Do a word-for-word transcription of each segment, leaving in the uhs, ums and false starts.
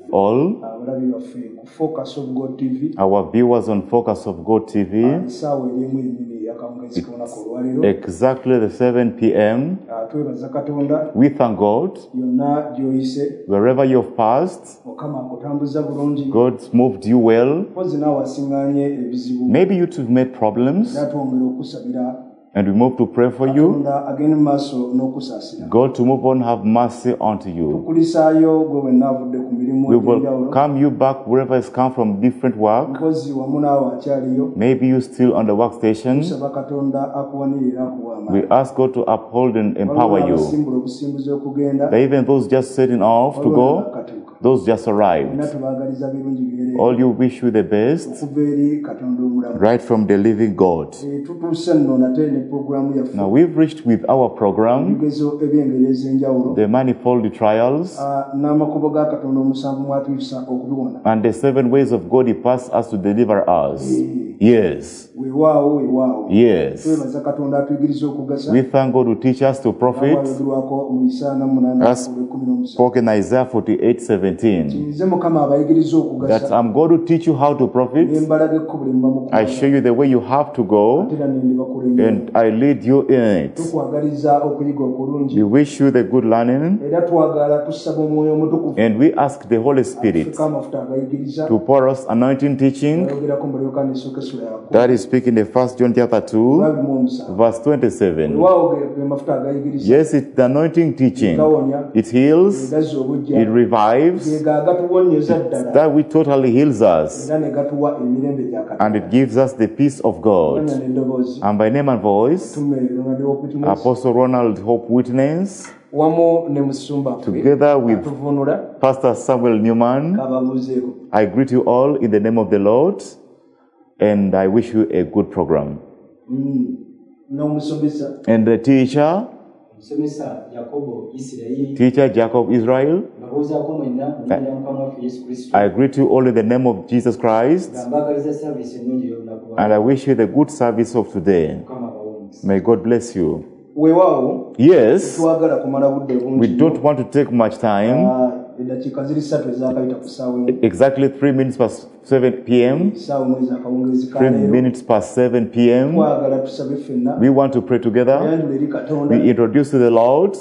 all Focus of God T V. Our viewers on Focus of God T V. Exactly the seven p m We thank God. Wherever you've passed, God's moved you well. Maybe you too made problems, and we move to pray for you. God to move on, have mercy unto you. We will come you back wherever it's come from, different work. Maybe you're still on the workstation. We ask God to uphold and empower you. That even those just setting off to go, those just arrived, all you wish you the best, right from the living God. Now we've reached with our program the manifold trials and the seven ways of God He passed us to deliver us. Yes. Yes. We thank God who teach us to profit, as spoken in Isaiah forty-eight seventeen. That I'm going to teach you how to profit. I show you the way you have to go, and I lead you in it. We wish you the good learning, and we ask the Holy Spirit to pour us anointing teaching. That is speaking in First John chapter two, verse twenty-seven. Yes, it's the anointing teaching. It heals, it revives, it, that which totally heals us, and it gives us the peace of God. And by name and voice, Apostle Ronald Hope Witness, together with Pastor Samuel Newman, I greet you all in the name of the Lord, and I wish you a good program. Mm. And the teacher, Teacher Jacob Israel, I greet you all in the name of Jesus Christ, and I wish you the good service of today. May God bless you. Yes, we don't want to take much time. Exactly three minutes past seven p m Three minutes past seven p m We want to pray together. We introduce to the Lord,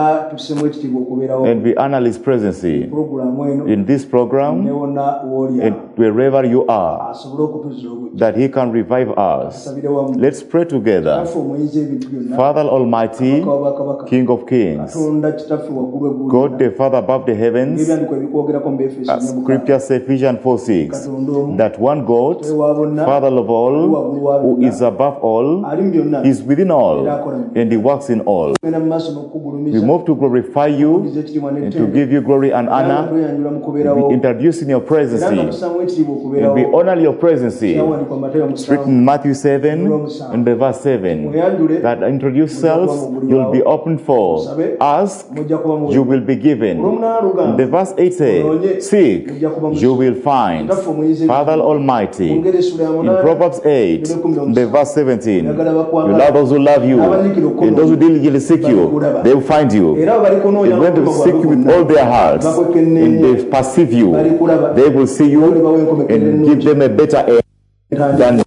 and we honor His presence in this program, and wherever you are, that He can revive us. Let's pray together. Father Almighty, King of Kings, God the Father above the heavens, as Scripture says, Ephesians four six, that one God, Father of all, who is above all, is within all, and He works in all. We move to glorify you and to give you glory and honor. We introduce in your presence, and we honor your presence. It's written in Matthew seven and the verse seven, that introduce yourself, you'll be open for. Ask, you will be given. The verse eight says, seek, you will find. Father Almighty, in Proverbs eight, the verse seventeen, you love those who love you, and those who diligently seek you, they will find you. And when they seek you with all their hearts, and they perceive you, they will see you and give them a better air than.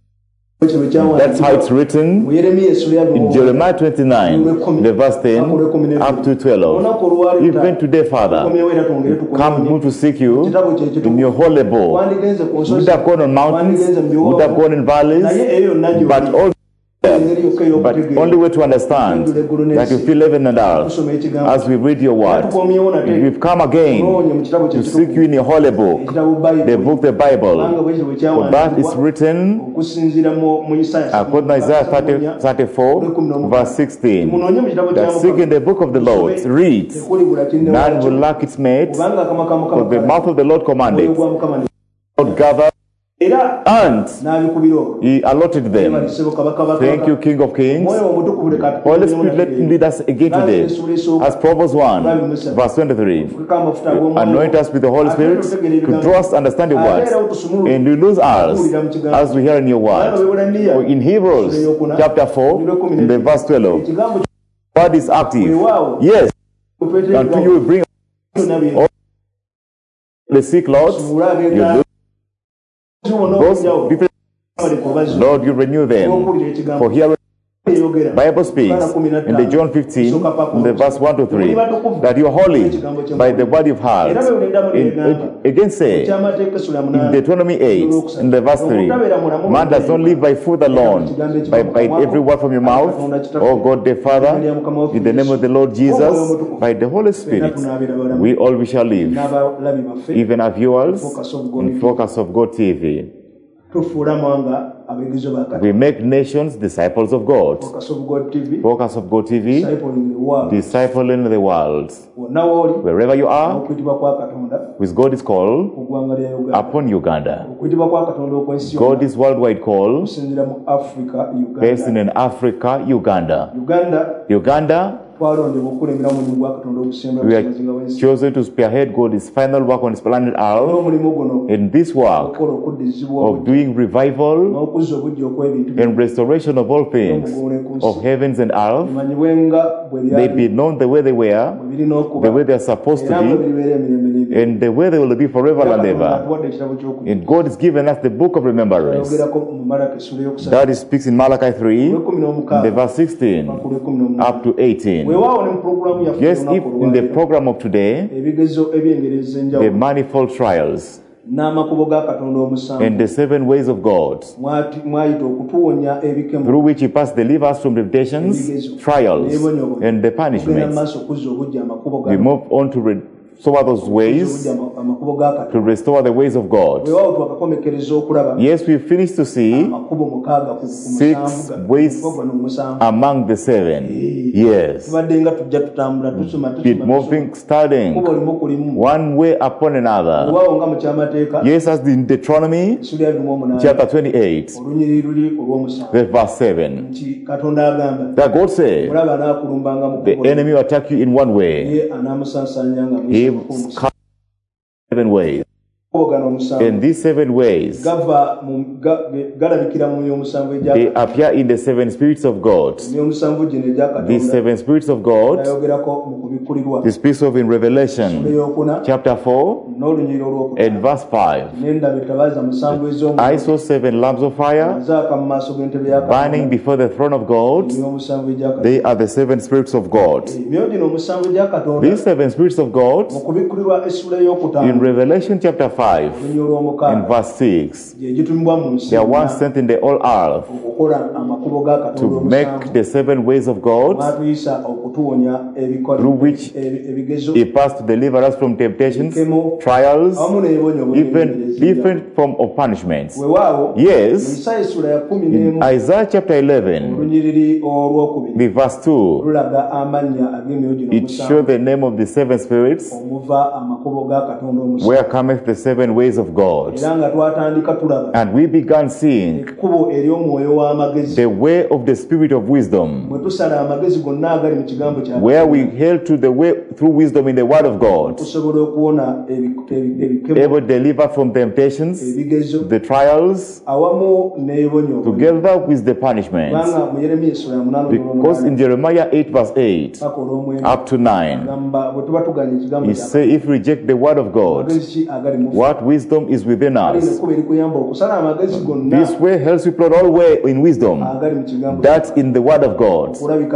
That's how it's written in Jeremiah twenty-nine, the verse ten up to twelve. Even today, Father, come to seek you in your holy bow. Would have gone on mountains, would have gone in valleys, but all but only way to understand that you feel heaven and earth as we read your word. We've come again to seek you in your holy book, the book, the Bible. For that is written according to Isaiah thirty, thirty-four, verse sixteen, that seek in the book of the Lord, read, none will lack its mate, for the mouth of the Lord commanded, Lord gather, and He allotted them. Thank you, King of Kings. Holy Spirit, let Him lead us again today. As Proverbs one, verse twenty-three. Anoint us with the Holy Spirit to draw us to understand your words, and you lose us as we hear in your word. In Hebrews chapter four, in the verse twelve, God is active. Yes. Until you bring all the sick, Lord, you lose those people, Lord, you renew them. For here Bible speaks in the John fifteen, in the verse one to three, that you are holy by the word you've heard. In, again say, in Deuteronomy eight, in the verse three, man does not live by food alone, by, by every word from your mouth, oh God the Father, in the name of the Lord Jesus, by the Holy Spirit, we all we shall live, even our viewers in Focus of God T V. We make nations disciples of God. Focus of God T V. Focus of God T V. Discipling the world. Wherever you are, with God is call upon Uganda. God is worldwide call based in Africa, Uganda. Uganda. We are chosen to spearhead God's final work on this planet Earth. In this work of doing revival and restoration of all things, of heavens and earth, they be known the way they were, the way they are supposed to be, and the way they will be forever and ever. And God has given us the book of remembrance. That is speaks in Malachi three, the verse sixteen up to eighteen. Yes, if in the program of today, the manifold trials and the seven ways of God, through which He passed deliver us from temptations, trials, and the punishments, we move on to read. So are those ways to restore the ways of God. Yes, we finished to see six ways among the seven. Yes. Keep moving, starting one way upon another. Yes, as in Deuteronomy chapter twenty-eight, verse seven. That God said, the enemy will attack you in one way. He seven ways. In these seven ways, they appear in the seven spirits of God. These seven spirits of God, the speaks of in Revelation chapter four and verse five. I saw seven lamps of fire burning before the throne of God. They are the seven spirits of God. These seven spirits of God, in Revelation chapter five in verse six, they are once sent in the whole earth to make the seven ways of God, through which He passed to deliver us from temptations, trials, even different form of punishments. Yes, in Isaiah chapter eleven, the verse two, it shows the name of the seven spirits, where cometh the seven ways of God. And we began seeing the way of the spirit of wisdom, where we held to the way through wisdom in the word of God, able to deliver from temptations, the trials, together with the punishments. Because in Jeremiah eight verse eight up to nine, He says, if we reject the word of God, what wisdom is within us? This way helps you plot all way in wisdom. That's in the word of God.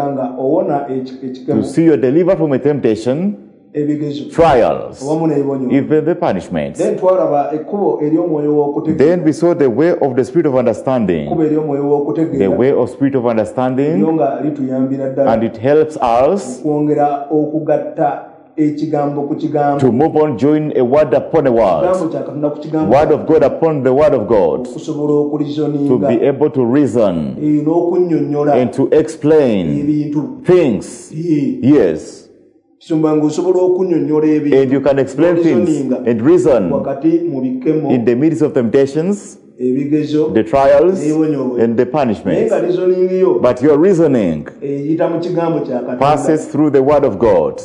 To see you delivered from a temptation, trials, even the punishments. Then we saw the way of the spirit of understanding, the way of spirit of understanding, and it helps us to move on, join a word upon a word, word of God upon the word of God, to be able to reason and to explain things. Yes. And you can explain things and reason in the midst of temptations, the trials, and the punishments. But your reasoning passes through the word of God.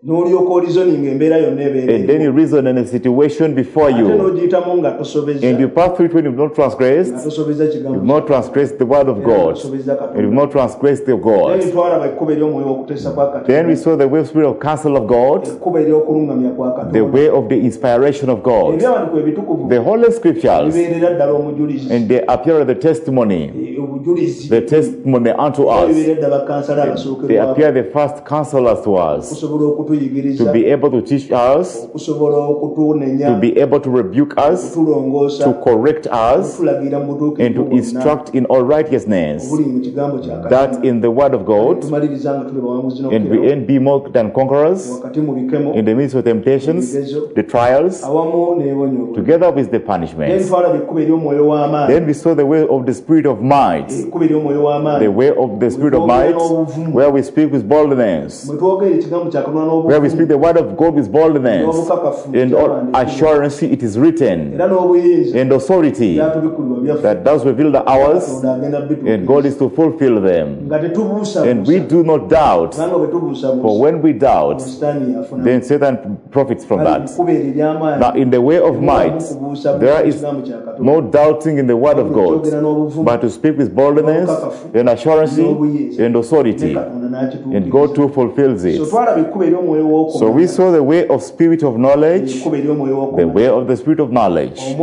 And then you reason in a situation before you. And you pass through it when you've not transgressed. You've not transgressed the word of God. And you've not transgressed the God. Then we saw the way of spirit of counsel of God. The way of the inspiration of God. The Holy Scriptures. And they appear as the testimony. The testimony unto us. They, they appear the first counselors to us. To be able to teach us. To be able to rebuke us. To correct us. And to instruct in all righteousness. That in the word of God. And we end be more than conquerors. In the midst of temptations. The trials. Together with the punishments. Then we saw the way of the spirit of might. The way of the spirit of might, where we speak with boldness, where we speak the word of God with boldness, and all assurance it is written, and authority that does reveal the hours, and God is to fulfill them. And we do not doubt, for when we doubt, then Satan profits from that. Now in the way of might, there is no doubting in the word of God, but to speak with boldness and assurance and authority, and God too fulfills it. So we saw the way of spirit of knowledge, the way of the spirit of knowledge. It,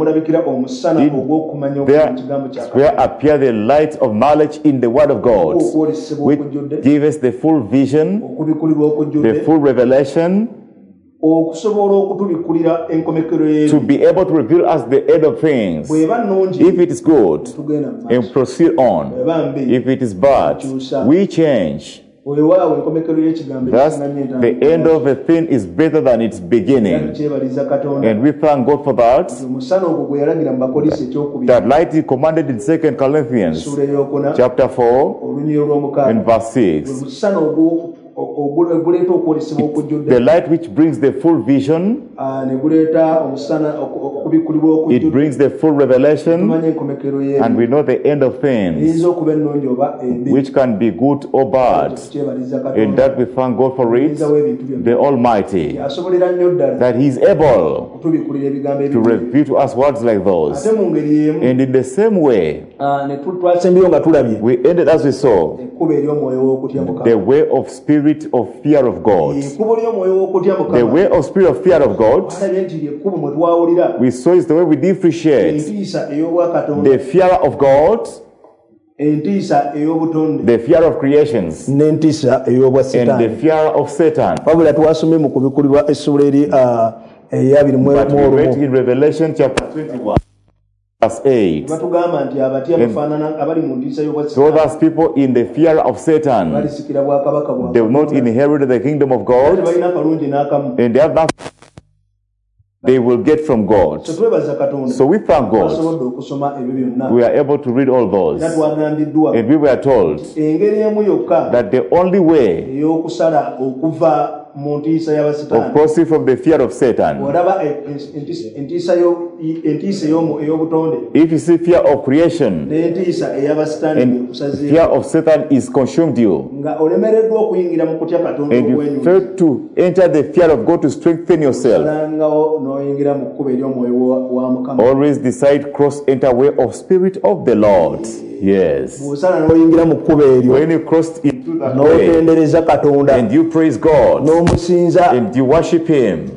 there where appear the light of knowledge in the word of God, which gives us the full vision, the full revelation, to be able to reveal us the end of things. If it is good, and proceed on. If it is bad, we change. Thus, the end of a thing is better than its beginning. And we thank God for that. That light is commanded in Second Corinthians chapter four and verse six. The light which brings the full vision, it brings the full revelation, and we know the end of things, which can be good or bad. And that we thank God for it, the Almighty, that He is able to reveal to us words like those. And in the same way, we ended as we saw, the way of spirit of fear of God. The way of spirit of fear of God, we saw is the way we differentiate the fear of God, the fear of creations, and the fear of Satan. But we read in Revelation chapter twenty-one. Verse eight. So that people in the fear of Satan, they will not inherit the kingdom of God, and they have nothing they will get from God. So we thank God. We are able to read all those. And we were told that the only way of crossing from the fear of Satan, if you see fear of creation and fear of Satan is consumed you, and you fail to enter the fear of God to strengthen yourself, always decide cross enter way of spirit of the Lord. Yes. When you cross into that way, and you praise God, and you worship Him,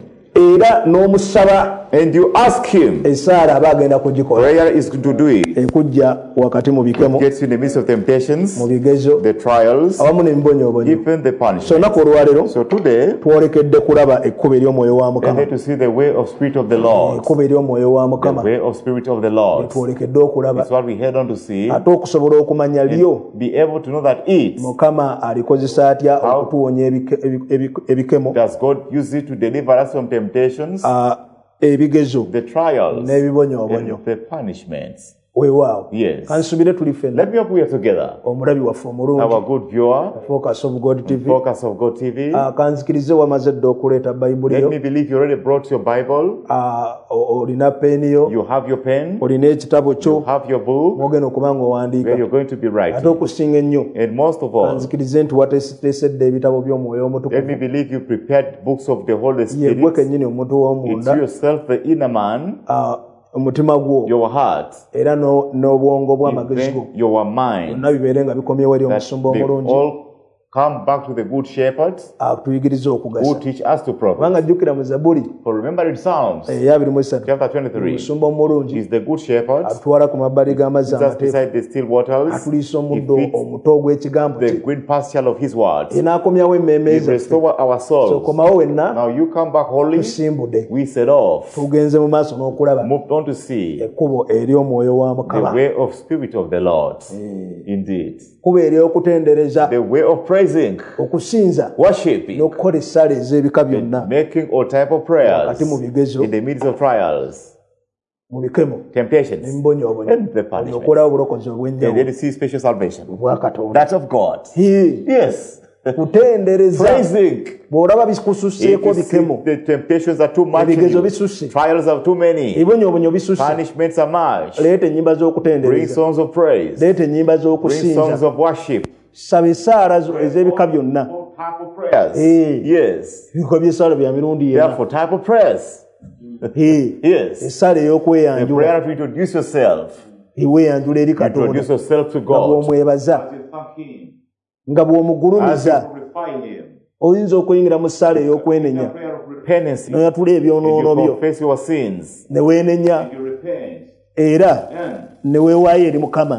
and you ask Him, prayer is to do it. It gets you in the midst of temptations, the trials, even the punishment. So today, and then to see the way of spirit of the Lord, the way of spirit of the Lord, is what we head on to see, and be able to know that it, how does God use it to deliver us from temptations, the trials, and the punishments. Weewaawo. Yes. Kansubire tuli ffenna. Let me hope we are together. Omulabi waffe omulungi. Our good viewer. Focus of God T V. Focus of God T V. Ah, kanzikirize wamaze dda okuleeta Bayibuli yo. Let me believe you already brought your Bible. Ah, olina pen yo. You have your pen. Olina ekitabo kyo. You have your book. Mwogenda okuba ng'owandiika. Where you're going to be writing. Ate okusinga ennyo. And most of all, kanzikirize nti wateesedde ebitabo by'omwoyo omutukuvu. Let me believe you prepared books of the Holy Spirit. Ye gwe kennyini omuntu w'omunda. It's yourself, the inner man. Ah, omutima gwo. Your heart. Era n'obwongo bw'amagezi go. Your mind. Byonna bibeere nga bikomyewo eri omusumba omulungi. Come back to the good shepherd who teach us to profit. For remember in Psalms chapter twenty-three, he's the good shepherd. He's just beside the still waters. He feeds the green pasture of his words. He restores our souls. Now you come back holy. We set off. Moved on to see the way of spirit of the Lord. Indeed. The way of praising, worshiping, making all type of prayers in the midst of trials, temptations, and the punishment. And then you see special salvation. That of God. Yes. Praising. The temptations are too much. Trials are too many. Punishments are much. Bring songs of praise. Bring songs of worship. Yes. Therefore, type of prayers. Yes. The prayer to introduce yourself. Introduce yourself to God. Nga bw'omugurumiza oyinza okuyingira mu ssaala ey'okwenenya n'oyatula ebyonoono byo ne weenenya era ne weewaayo eri Mukama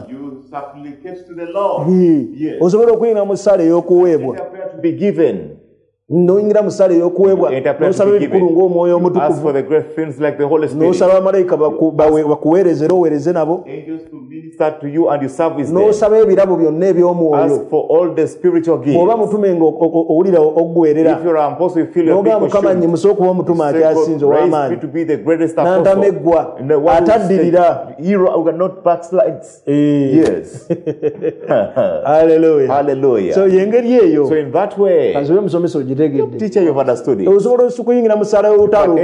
osobola okuyingira mu ssaala ey'okuweebwa n'oyingira mu ssaala ey'okuweebwa n'osaba ebikulu ng'omwoyo omutukuvu n'osaba bamalayika bakuweerezera oweereze nabo n'osaba ebirabo byonna eby'omwoyo bw'oba mutume ng'owulira oggwerera n'ogamba Mukama nnyimuse okuba omutume ate asinze ow'amaanyi n'antameggwa ataddirira. Hallelujah. So y'engeri eyo kansobe musomesa ogitegedde osobola okuyingira mu ssaala y'olutalo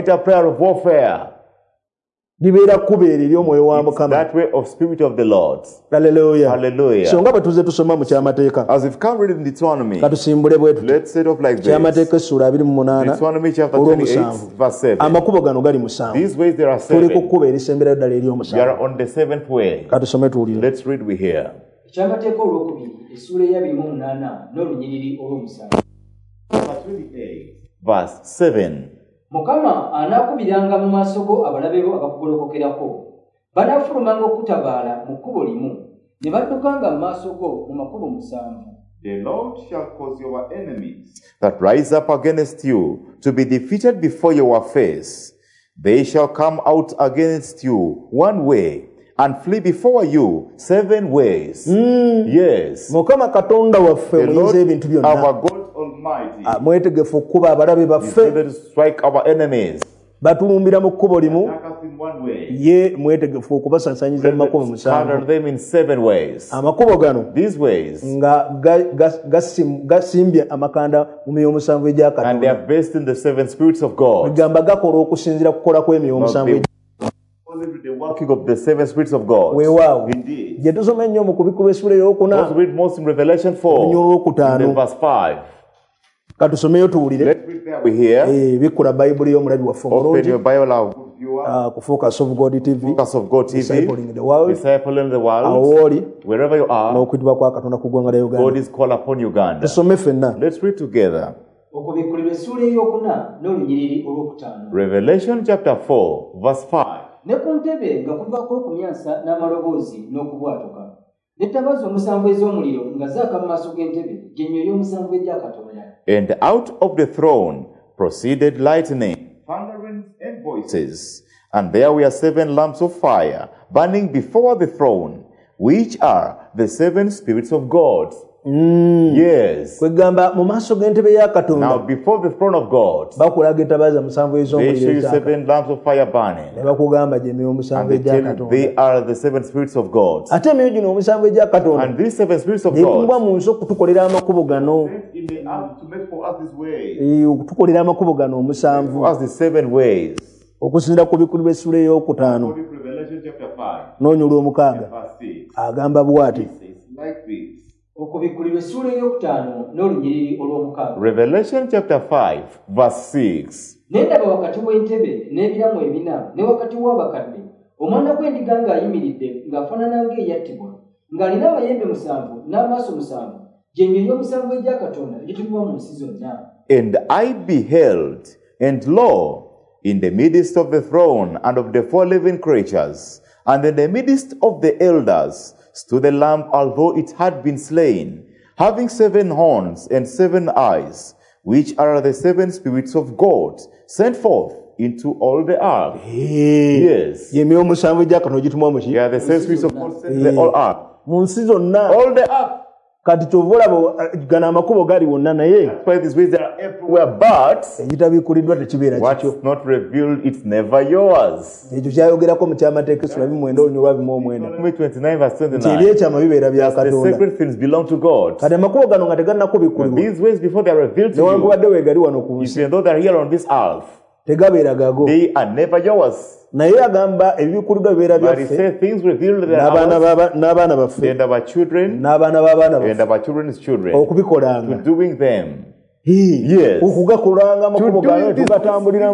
libeera kkubo eryo ery'omwoyo wa Mukama. That way of spirit of the Lord. Hallelujah. Hallelujah. So nga bwe tuze tusoma mu kyamateeka. As if come read in Deuteronomy. Katusimbule bwe tuti. Let's set off like this. Kyamateeka essula abiri mu munaana. Deuteronomy chapter twenty-eight verse seven. Amakubo gano gali musanvu. These ways there are seven. Tuli ku kkubo erisembera ddala ery'omusanvu. We are on the seventh way. Katusome tuwulire. Let's read we hear. Kyamateeka olwokubiri essula ey'abiri mu munaana n'olunyiriri olw'omusanvu. twenty-eight verse seven. Mukama anaakubiranga mu maaso go abalabe bo abakugolokokerako. Banaafulumanga okutabaala mu kkubo limu ne baddukanga mu maaso go mu makubo musanvu. The Lord shall cause your enemies that rise up against you to be defeated before your face. They shall come out against you one way and flee before you seven ways. Mm. Yes. Mukama Katonda waffe muyinza ebintu byonna. Our God Almighty. Mwetegefu okukuba abalabe baffe. To strike our enemies. Batulumbira mu kkubo limu ye mwetegefu okubasasanyiza mu makubo musanvu. Amakubo gano nga gasimbye amakanda mu myoyo musanvu egya Katonda. Gamba gakola okusinziira kukola kw'emyoyo musanvu. Weewaawo gye tusoma ennyo mu kubikkulwa essula ey'okuna olwokutaano. Katusomeyo tuwulire. Bikkula Bayibuli y'omulabi waffe omulungi. Ku Focus of God T V. Discipling the world. Awo oli. N'okwitibwa kwa Katonda ku ggwanga lya Uganda. Tusome ffenna. Okubikkulirwa essula ey'okuna n'olunyiriri olwokutaano. Revelation chapter four verse five. Ne ku ntebe nga kuvako okumyansa n'amaloboozi n'okubwatuka. N'ettabaza omusanvu ez'omuliro nga zaaka mu maaso g'entebe gy'ennyo ey'omusanvu egya Katonda. And out of the throne proceeded lightning, thunderings, and voices. And there were seven lamps of fire burning before the throne, which are the seven spirits of God. Mm. Yes. Kwegamba mu maaso g'entebe ya Katonda. Now before the throne of God, bakulaga etabaza musanvu ez'omuliro. They show you seven lamps of fire burning. Ne bakugamba gye emyoyo musanvu egya Katonda. They are the seven spirits of God. Ate emyoyo gino omusanvu egya Katonda. And these seven spirits of God. Neekumbwa mu nsi okutukolera amakubo gano. To make for us this way. Eh, okutukolera amakubo gano omusanvu. For us the seven ways. Okusinziira ku bikulu b'essula ey'okutaano. Revelation chapter five. N'onyo olw'omukaaga. Agamba bw'ati. Revelation chapter five, verse six. Nendaba wakati w'entebe n'ebiramu ebina ne wakati w'abakadde omwana gw'endiga ng'ayimiridde ng'afaanana ng'eyattibwa ng'alina amayembe musanvu n'amaaso musanvu gy'emyoyo musanvu egya Katonda egituumibwa mu nsi zonna. And I beheld, and lo, in the midst of the throne and of the four living creatures, and in the midst of the elders, stood the Lamb, although it had been slain, having seven horns and seven eyes, which are the seven spirits of God, sent forth into all the earth. Hey. Yes. Yeah, the seven spirits of God sent the all earth. All the earth. Kati chovola gana amakubo gali wonna naye. By these ways there are everywhere, but ekitabikuliddwa tekibeera kikyo. What's not revealed, it's never yours. Ekyo kyayogerako mu kyamateeka essula bimwenda olunywa lwa bimu omwenda. twenty-nine verse twenty-nine. Nti eby'ekyama bibeera bya Katonda. The sacred things belong to God. Kati amakubo gano nga tegalina kubikulirwa. These ways before they are revealed to you. Newankubadde weegali wano ku nsi. Even though they are here on this earth. Tegabeera gago. They are never yours. Naye agamba ebikuliddwa bibeera byaffe n'abaana baffe n'abaana b'abaana baffe okubikolanga okugakolanga amakubo gayo tugatambuliramu.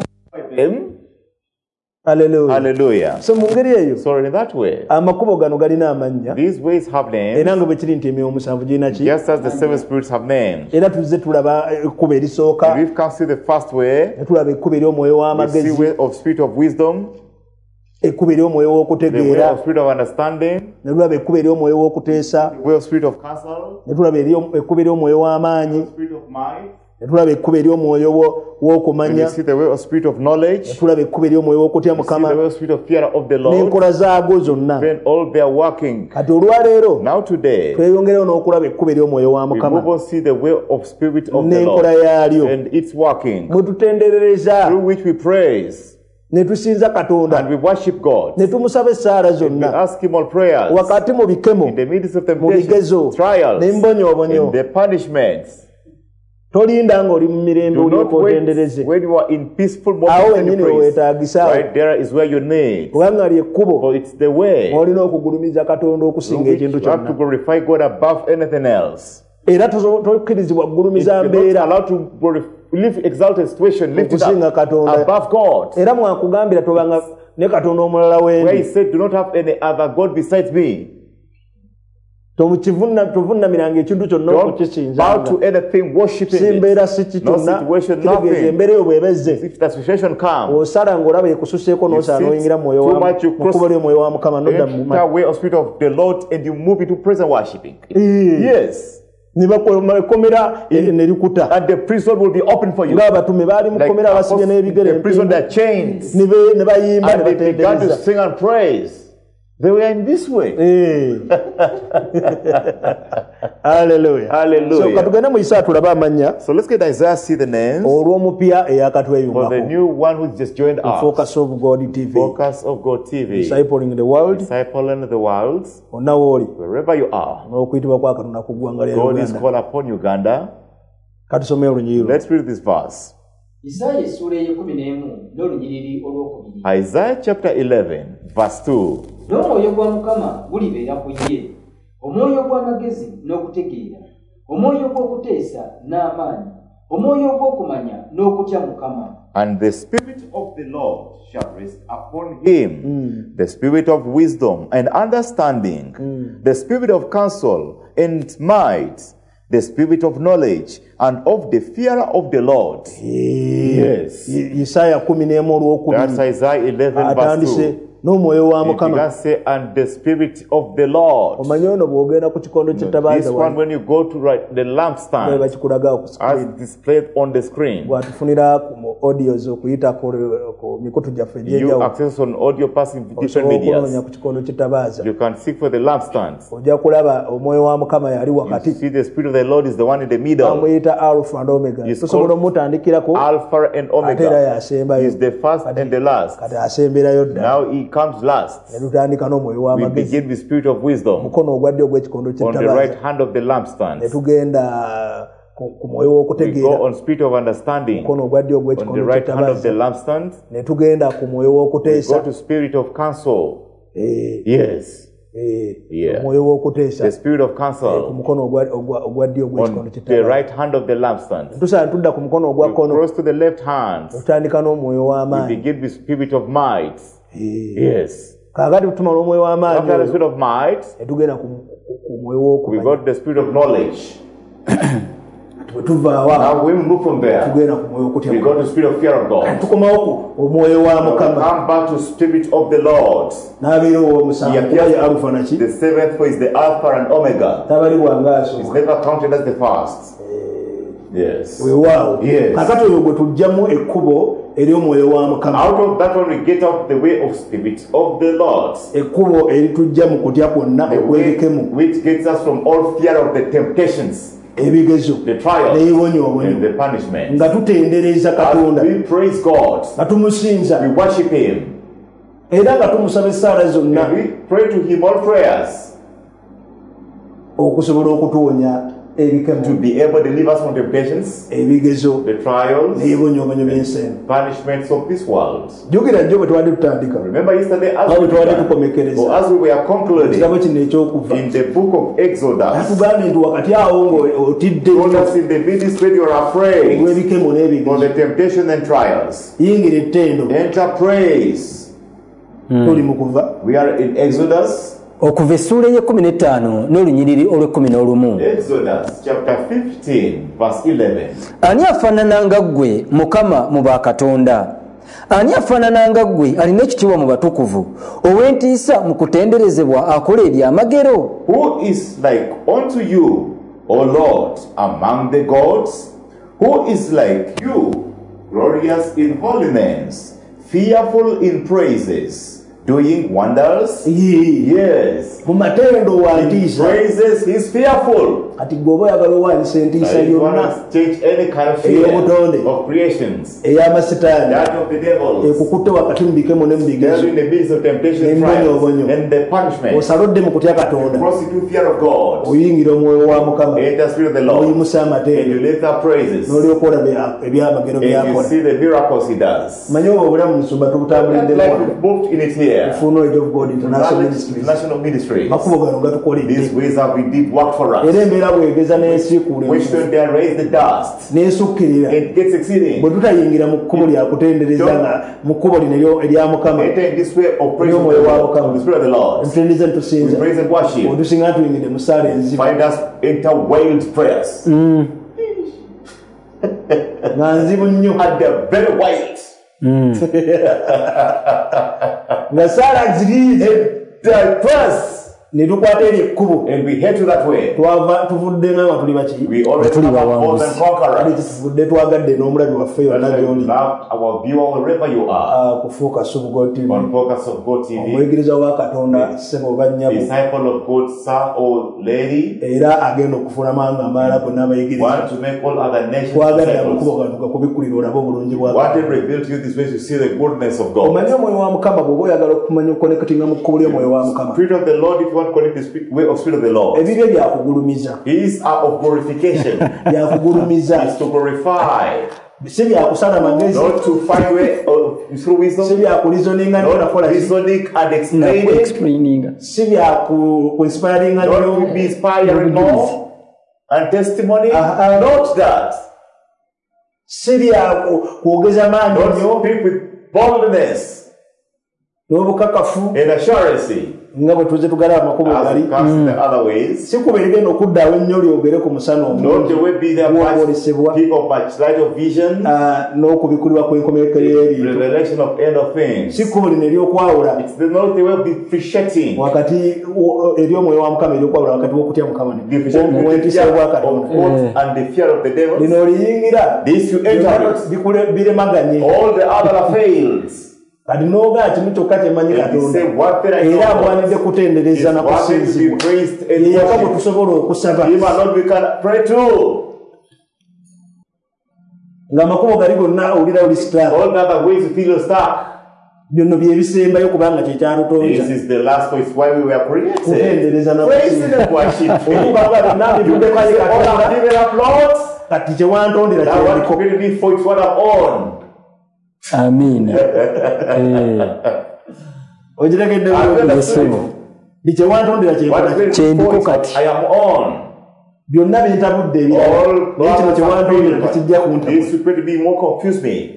Hallelujah. So mu ngeri eyo so in that way amakubo gano galina amannya these ways have names era nga bwe kiri nti emyoyo musanvu girina ki just as the seven spirits have names era tuzze tulaba ekkubo erisooka we can see the first way ne tulaba ekkubo ery'omwoyo w'amagezi the way of spirit of wisdom ekkubo ery'omwoyo w'okutegeera the spirit of understanding ne tulaba ekkubo ery'omwoyo w'okuteesa the way of spirit of counsel ne tulaba ekkubo ery'omwoyo w'amaanyi spirit of might ne tulaba ekkubo ery'omwoyo w'okumanya see the way of spirit of knowledge ne tulaba ekkubo ery'omwoyo w'okutya Mukama the way of spirit of fear of the Lord n'enkola zaago zonna when all they are working kati olwaleero now today tweyongerewo n'okulaba ekkubo ery'omwoyo wa Mukama we will see the way of spirit of the n'enkola yaalyo and its working mwe tutenderereza through which we praise ne tusinza Katonda and we worship God ne tumusaba essaala zonna we ask him all prayers wakati mu bikemo in the midst of mu bigezo trials n'embonyoobonyo in the punishments. Tolinda nga oli mu mirembe olyokotendereze when you are in peaceful moments awo enyini weetaagisa right there is where you need kubanga lyekkubo for it's the way olina okugulumiza Katonda okusinga ekintu kyonna you have to glorify God above anything else era tokkirizibwa kugulumiza mbeera allowed to live exalted situation lift it up above God era mwakugambira tobanga ne Katonda omulala wendi where he said do not have any other God besides me. Tomukivunna tuvunamiranga ekintu kyonna okukisinza to anything worshiping simbeera si kitonna kitegeeza embeera eyo bwebezze osala ng'olaba ekususeeko n'osala n'oyingira mu kkubo ly'omwoyo wa Mukama n'odda mu ne bakomera ne likuta ng'abatume baali mu kkomera abasibye n'ebigere ne bayimba ne batendereza. They were in this way. Hey. Hallelujah. Hallelujah. So, so let's get Isaiah see the names for the new one who's just joined us. Focus of God T V. Focus of God T V. Discipling the world. Discipling the world. Wherever you are. God is called upon Uganda. Let's read this verse. Isaiah chapter eleven, verse two. N'omwoyo gwa Mukama gulibeera ku ye, omwoyo gw'amagezi n'okutegeera, omwoyo gw'okuteesa n'amaanyi, omwoyo gw'okumanya n'okutya Mukama. And the Spirit of the Lord shall rest upon him, mm. the Spirit of wisdom and understanding, mm. the Spirit of counsel and might, the Spirit of knowledge and of the fear of the Lord. Yes. That's Isaiah eleven verse two. n'omwoyo wa If Mukama. you can say, and the Spirit of the Lord. Omanyi ono bw'ogenda ku kikondo ky'ettabaaza This one, when you go to write the lampstand, bakikulaga ku as displayed on the screen, bwatufunira ku audios okuyita ku mikutu gyaffe you access on audio passing different medias. ku kikondo ky'ettabaaza You can seek for the lampstand. ojja kulaba omwoyo wa Mukama yali You wakati. see the Spirit of the Lord is the one in the middle. Amuyita Alpha and Omega. Tusobola omutandikirako Alpha and ate era Omega. yasembayo. He is the first and the last. Kati asemberayo dda. Now he comes last. Ne tutandika n'omwoyo We w'amagezi. begin with Spirit of wisdom Mukono ogwadde ogw'ekikondo on the ky'ettabaaza. right hand of the lampstand. Ne tugenda ku ku mwoyo We w'okutegeera. go on Spirit of understanding Mukono ogwadde on the ogw'ekikondo right hand of the ky'ettabaaza. lampstand. Ne tugenda ku mwoyo We w'okuteesa. go to Spirit of counsel. Eh, Yes. eh, Yeah. omwoyo w'okuteesa. The Spirit of Ku counsel mukono ogwa- ogwa- ogwadde ogw'ekikondo on the ky'ettabaaza. right hand of the lampstand. Tusaana tudda ku mukono ogwa We kkono. cross to the left hand. Tutandika n'omwoyo We w'amaanyi. begin with Spirit of might. Eh, Yes. kaakati tumala omwoyo w'amaanyi After the oyo, Spirit of might, ne tugenda ku ku- ku mwoyo we w'okumanya. got the Spirit of knowledge. Bwe tuva awa Now when we move from there, tugenda ku mwoyo w'okutya we got the Spirit of fear of God. tukomawo ku omwoyo wa Now we Mukama. come back to Spirit of the Lord. N'abeera ow'omusanvu He kuba ye appears Alufa naki the seventh for is the Alpha and Omega. tabalibwanga It's asooka. never counted as the first. Yes. Weewaawo Yes. kakati oyo gwe tugjamu ekkubo ery'omwoyo wa Mukama. Out of that one we get out the way of Spirit of the Lord. Ekkubo eritujja mu kutya kwonna The way okwebikemu which gets us from all fear of the temptations, ebigezo the trials, n'ebibonyoobonyo and the punishment. nga tutendereza Katonda As we praise God, nga tumusinza we worship Him, era nga tumusaba essaala zonna and we pray to Him all prayers okusobola okutuwonya to ebikemu be able to deliver us from temptations, ebigezo the trials, n'ebibonyoobonyo by'ensi eno. punishments of this world. jjukira jjo bwe twali tutandika Remember yesterday as nga we bwe twali began, tukomekereza or as we were concluding ekitabo kino ekyokuva in the book of Exodus, natugambye nti wakati awo ng'otidde told us in the ministry you are afraid olw'ebikemo for n'ebigezo the temptation and trials. yingira ettendo Enter praise. tuli mu kuva We are in Exodus. okuva essuula ey'ekkumi n'ettaano n'olunyiriri olw'ekkumi n'olumu. Exodus chapter fifteen verse eleven. Ani afaanana nga ggwe Mukama mu bakatonda? Ani afaanana nga ggwe alina ekitiibwa mu batukuvu ow'entiisa mu kutenderezebwa akola ebyamagero? Who is like unto you, O Lord, among the gods? Who is like you, glorious in holiness, fearful in praises, doing wonders? Yes. mu matendo wa In ntiisa praises he's fearful. kati gwe oba oyagala owaanyisa entiisa Like you want yonna to change any kind of fear of creations. ey'amasitaani That of the devils. ekukutte wakati mu bikemo ne mu They're bigezo in the midst of temptation, N'embonyo, trials, obonyo. and the punishment. osalodde mu kutya Katonda Prostitute fear of God. oyingira omwoyo wa Mukama In the spirit of the Lord. n'oyimusa And amateeka you lift up praises. n'olyoka olaba ebyamagero And you byakola see the miracles he does. manyi oba obulamu musumba That tubutambuliddemu life we've moved in it here. Full Knowledge of God International Ministries National ministries. makubo gano gatukoledde These ways have we did work for era us. embeera bwegeza n'ensiikuula Which when they raise the dust, n'esukkirira it gets exceeding. bwe tutayingira mu kkubo lya kutendereza nga mu kkubo lino eryo- erya Mukama Enter in this way of praise of Omwoyo wa the Lord, Mukama. of the spirit of the Lord. tutendereza We nitusinza praise and worship. otusinga tuyingidde mu ssaala enzibu Find us enter wailed prayers. nga nzibu nnyo And they're very wild. nga ssaala ziri They're prayers. ne tukwata eri ekkubo And we head to that way. twava tuvudde nga tuli baki We already Tuli have more bawanguzi. than ali conquerors. tuvudde twagadde n'omulabi waffe That's yonna why we gy'oli love our viewer wherever you are. Ah, ku Focus of God T V On Focus of God T V. omuyigiriza wa Katonda ssebo oba nnyabo Disciple of God, sir or lady. era agenda okufunamu anga amalala gonna abayigiriza Want to make all other nations twagadde amakubo disciples. gano gakubikkulira olabe obulungi bwa Want to reveal to you this way to see the goodness of God. omanyi omwoyo wa Mukama bw'oba oyagala okumanya okonekitinga mu kkubo ly'omwoyo wa Mukama Spirit of the Lord, if you want to connect the spirit, way of Spirit of the Lord. ebibyo byakugulumiza These are of glorification. byakugulumiza Is to glorify. si byakusala magezi Not to find way or through si wisdom. byakulizoninga Not nonakola reasoning and explaining. Explaining. si byakuinspiringa Not to be inspiring more and testimony. Uh-huh. Not that. si byakwogeza maanyi Don't nnyo speak with boldness. n'obukakafu and assurance. nga bwe tuze tugala amakubo gali si kubeerege n'okuddaawo ennyo lyogere ku musana omwolisebwa n'okubikulirwa kw'enkomekerero eryo si kubuli neryokwawula wakati ery'omwoyo wa Mukama eryokwawula wakati w'okutya Mukama n'obwentisa bwa Katonda lino oliyingira biremaganye kati n'oga kimu kyokka kyemanyi Katonda era abwanidde kutendereza na kusinzibwa yeyaka bwe tusobola okusaba ng'amakubo gali gonna owulira oli sitaka byonna byebisembayo kubanga kyekyalutonda kutendereza na kusinzibwa kati kyewantondera kyeriko Amen. Ojiregedde yesebo. Biche wantondera kyendiko kati. I am on. Byonna bintabudde ebirala. Naye kino kye wantondera tekijja kuntabudde. This will be more confuse me.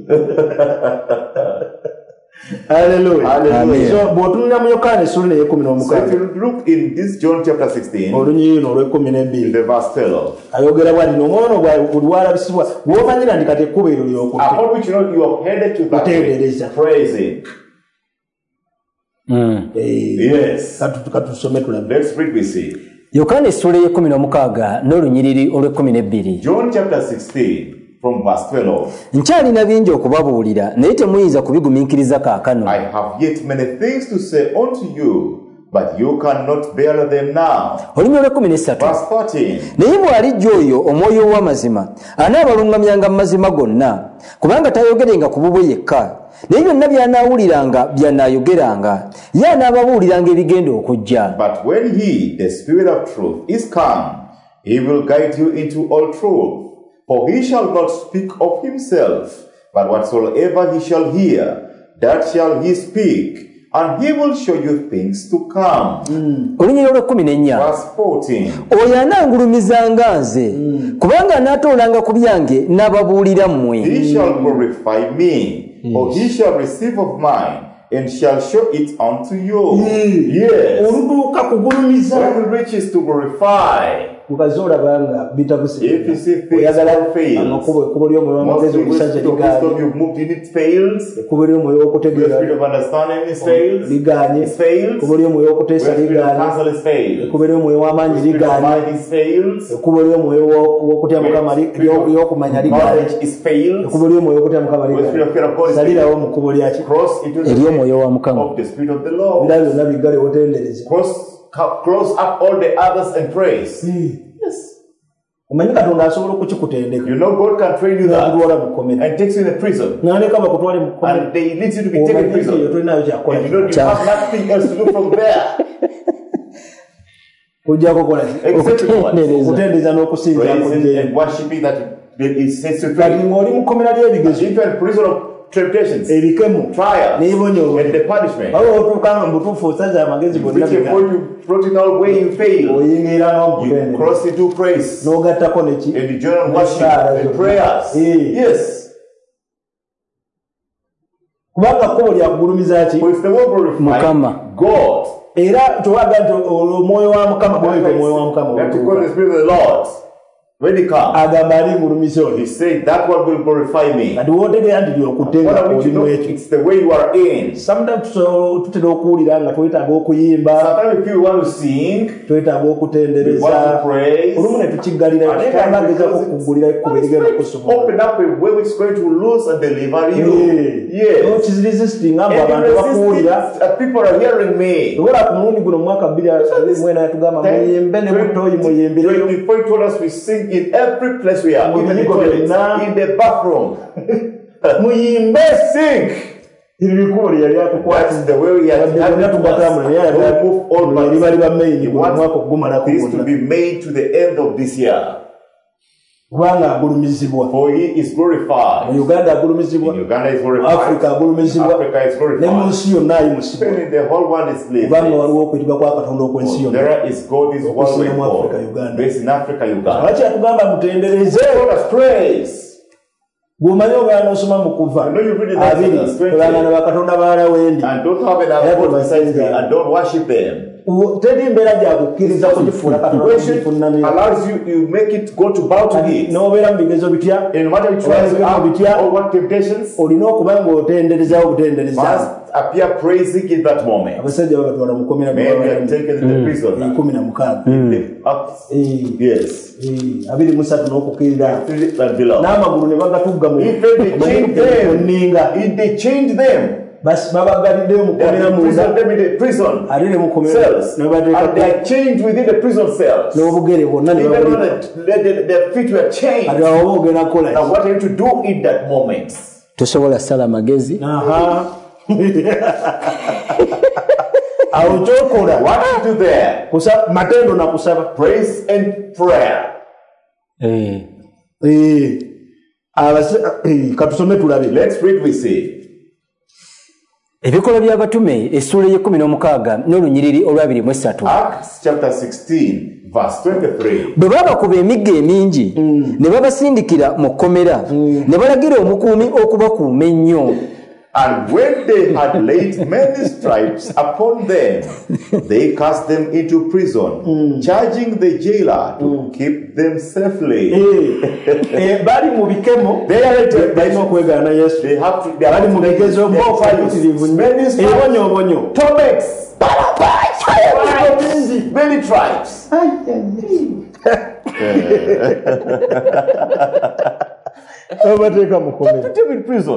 Hallelujah. Hallelujah. So bw'otunula mu Yokaana essula ey'ekkumi n'omukaaga. So if you look in this John chapter sixteen, olunyiriri olw'ekkumi n'ebbiri, the verse twelve, ayogera bw'ati n'omwono gwawe olwalabisibwa bw'omanyira nti kati ekkubo eryo ly'okutte. Upon which you know you are headed to that way, praising. Mm. Yes. Katusome tulabe. Let's read we see. Yokaana essula ey'ekkumi n'omukaaga n'olunyiriri olw'ekkumi n'ebbiri. John chapter sixteen. From verse twelve. Nkyalina bingi okubabuulira naye temuyinza kubigumiikiriza kaakano. I have yet many things to say unto you, but you cannot bear them now. Olulimi olw'ekkumi n'essatu. Verse fourteen. Naye bw'alijja oyo omwoyo ow'amazima anaabalungamyanga mu mazima gonna kubanga tayogerenga ku bubwe yekka naye byonna by'anaawuliranga by'anaayogeranga ye anaababuuliranga ebigenda okujja. But when he, the Spirit of truth, is come, he will guide you into all truth. For he shall not speak of himself, but whatsoever he shall hear, that shall he speak, and he will show you things to come. Olunyiriri olw'ekkumi n'ennya. Verse fourteen. Oyo anaangulumizanga nze kubanga anaatoolanga ku byange n'ababuulira mmwe. He shall glorify me, for he shall receive of mine, and shall show it unto you. Yes. Oluduuka kugulumiza. When it reaches to glorify. Kukazola banga bitabuse. If you see things that fail, most of wisdom you've moved in it fails. The spirit of understanding is fails. It fails. The spirit of counsel is fails. The spirit of mind is fails. The knowledge is fails. The spirit of fear of God is fails. Cross into the spirit of the spirit of the Lord. Cross close up all the others and praise. Yes. You know God can train you that and takes you in a prison. And they lead you to be taken in prison. And you know you have nothing else to do from there. Except praising and worshiping that is set to pray. If you are in prison of temptations, trials, and the punishment, which you go to protocol where you fail, you cross into praise, and you join on worship and prayers. Yes. For it's the word glorify God. That to call the Spirit of the Lord. When he comes, he said that one will glorify me. And what I want you to know, it's the way you are in. Sometimes if you want to sing, we want to praise, open up a way which is going to lose and deliver you. Yes. And resisting, people are hearing me. twenty-four told us we sing in every place we are, even in the toilet, in the bathroom. Sing. That's the way we are to move all parts. He wants this to be made to the end of this year. For he is glorified. In Uganda, in Uganda is glorified. Africa, Africa is glorified. Even in the whole world is lived. There is God is one way for. Based in Africa, Uganda. Let us praise. Gumanyo gano osoma mu kuva. Abiri. Olana bakatonda bala wendi. And don't have another God besides me and don't worship them. Tedi mbera gya kukkiriza kugifuna katonda allows you you make it go to bow to it. N'obeera mu bigezo bitya. In matter which tries to have bitya or what temptations. Olina okuba ng'otendereza obutendereza. Appear praising in that moment. Abasajja babatwala mu kumi na maybe are taken to the prison. kumi na mukaaga. Yes. Abiri musatu n'okukkirira. N'amagulu ne bagatugga mu. If they change them. If they change them. Bas babagalidde mu komera munda them in the prison alire mu komera cells and they are changed within the prison cells n'obugere bonna ne babulira their feet were changed ati awogera kola now what are you to do in that moment tosobola sala magezi aha awo chokola what to do there kusa matendo na kusaba praise and prayer eh eh abase katusome tulabe let's read we see Ebikola by'abatume essula ye kumi n'omukaaga n'olunyiriri olwabiri mu esatu. Acts chapter sixteen verse twenty-three. Bwe babakuba emigga emingi ne babasindikira mu kkomera ne balagira omukuumi okubakuuma ennyo. And when they had laid many stripes upon them, they cast them into prison, mm. charging the jailer to mm. keep them safely. They are They have to. They have to make many stripes. Many tribes. Put them in prison.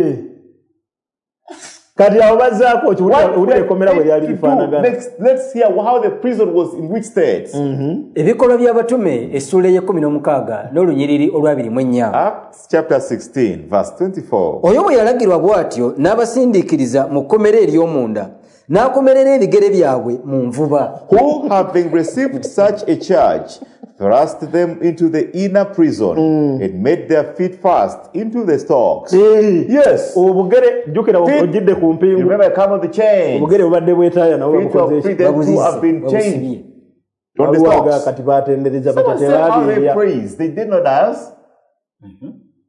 Kati awabazako uli komera bwe yali bifanagana. Let's let's hear how the prison was in which state. Mhm. Ebikola by'abatume essula ye kumi n'omukaaga n'olunyiriri olwabiri mu ennya. Acts chapter sixteen verse twenty-four. Oyo bwe yalagirwa bw'atyo n'abasindiikiriza mu kkomera ery'omunda n'akomerera ebigere byabwe mu nvuba. Who having received such a charge thrust them into the inner prison mm. and made their feet fast into the stocks. Mm. Yes. Obugere jukira ojidde ku mpingu. Remember come on the chain. Obugere obadde bwetaya na obukoze. Feet have been changed. On the stocks. Kati batendereza batatera they praise. They did not dance. Mhm.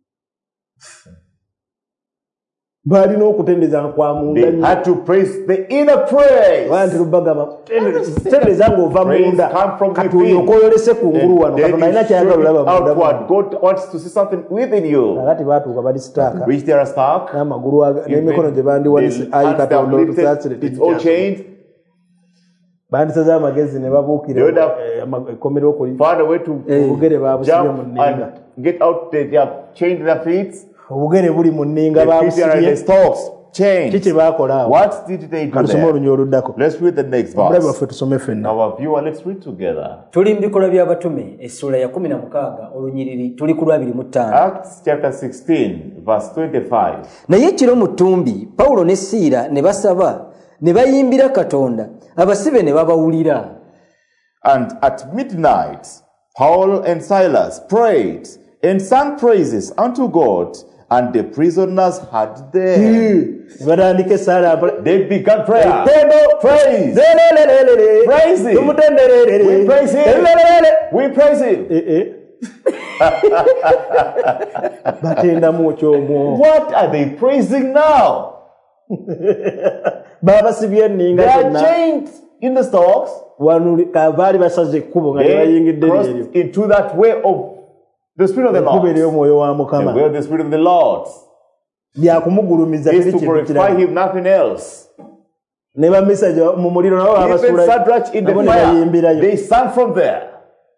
Bali no kutendeza kwa munda. They had to praise the inner praise. Wanti rubagama tendeza ngo va munda. Kati uyokoyolese kunguru wano katonda ina kyagala laba munda. Outward God wants to see something within you. Nakati batu kabali staka. Which there are stuck. Na maguru aga nemikono je bandi wani ayi katondo tusatsire. It's all changed. Bandi saza magezi ne babukire komero okuli. Find a way to ubugere babusibye mu ninga. Get out there, they have changed their feet. Obugere buli mu ninga babusibye. Stocks change. Kiki bakola. What did they do there? Let's read the next verse. Our viewer, let's read together. Tuli mbikola by'abatume essula ya kumi na mukaaga olunyiriri tuli ku lwabiri mu ttaano. Acts chapter sixteen verse twenty-five. Naye ekiro mu ttumbi Pawulo ne Siira ne basaba ne bayimbira Katonda abasibe ne babawulira. And at midnight Paul and Silas prayed and sang praises unto God, and the prisoners heard them. Mm. They began prayer. Praise. Praise Him. We praise Him. We praise Him. What are they praising now? They are chained in the stocks. They crossed into that way of the Spirit of the Lord. The way of the Spirit of the Lord is to glorify Him, nothing else. Even Shadrach in the fire, they sang from there.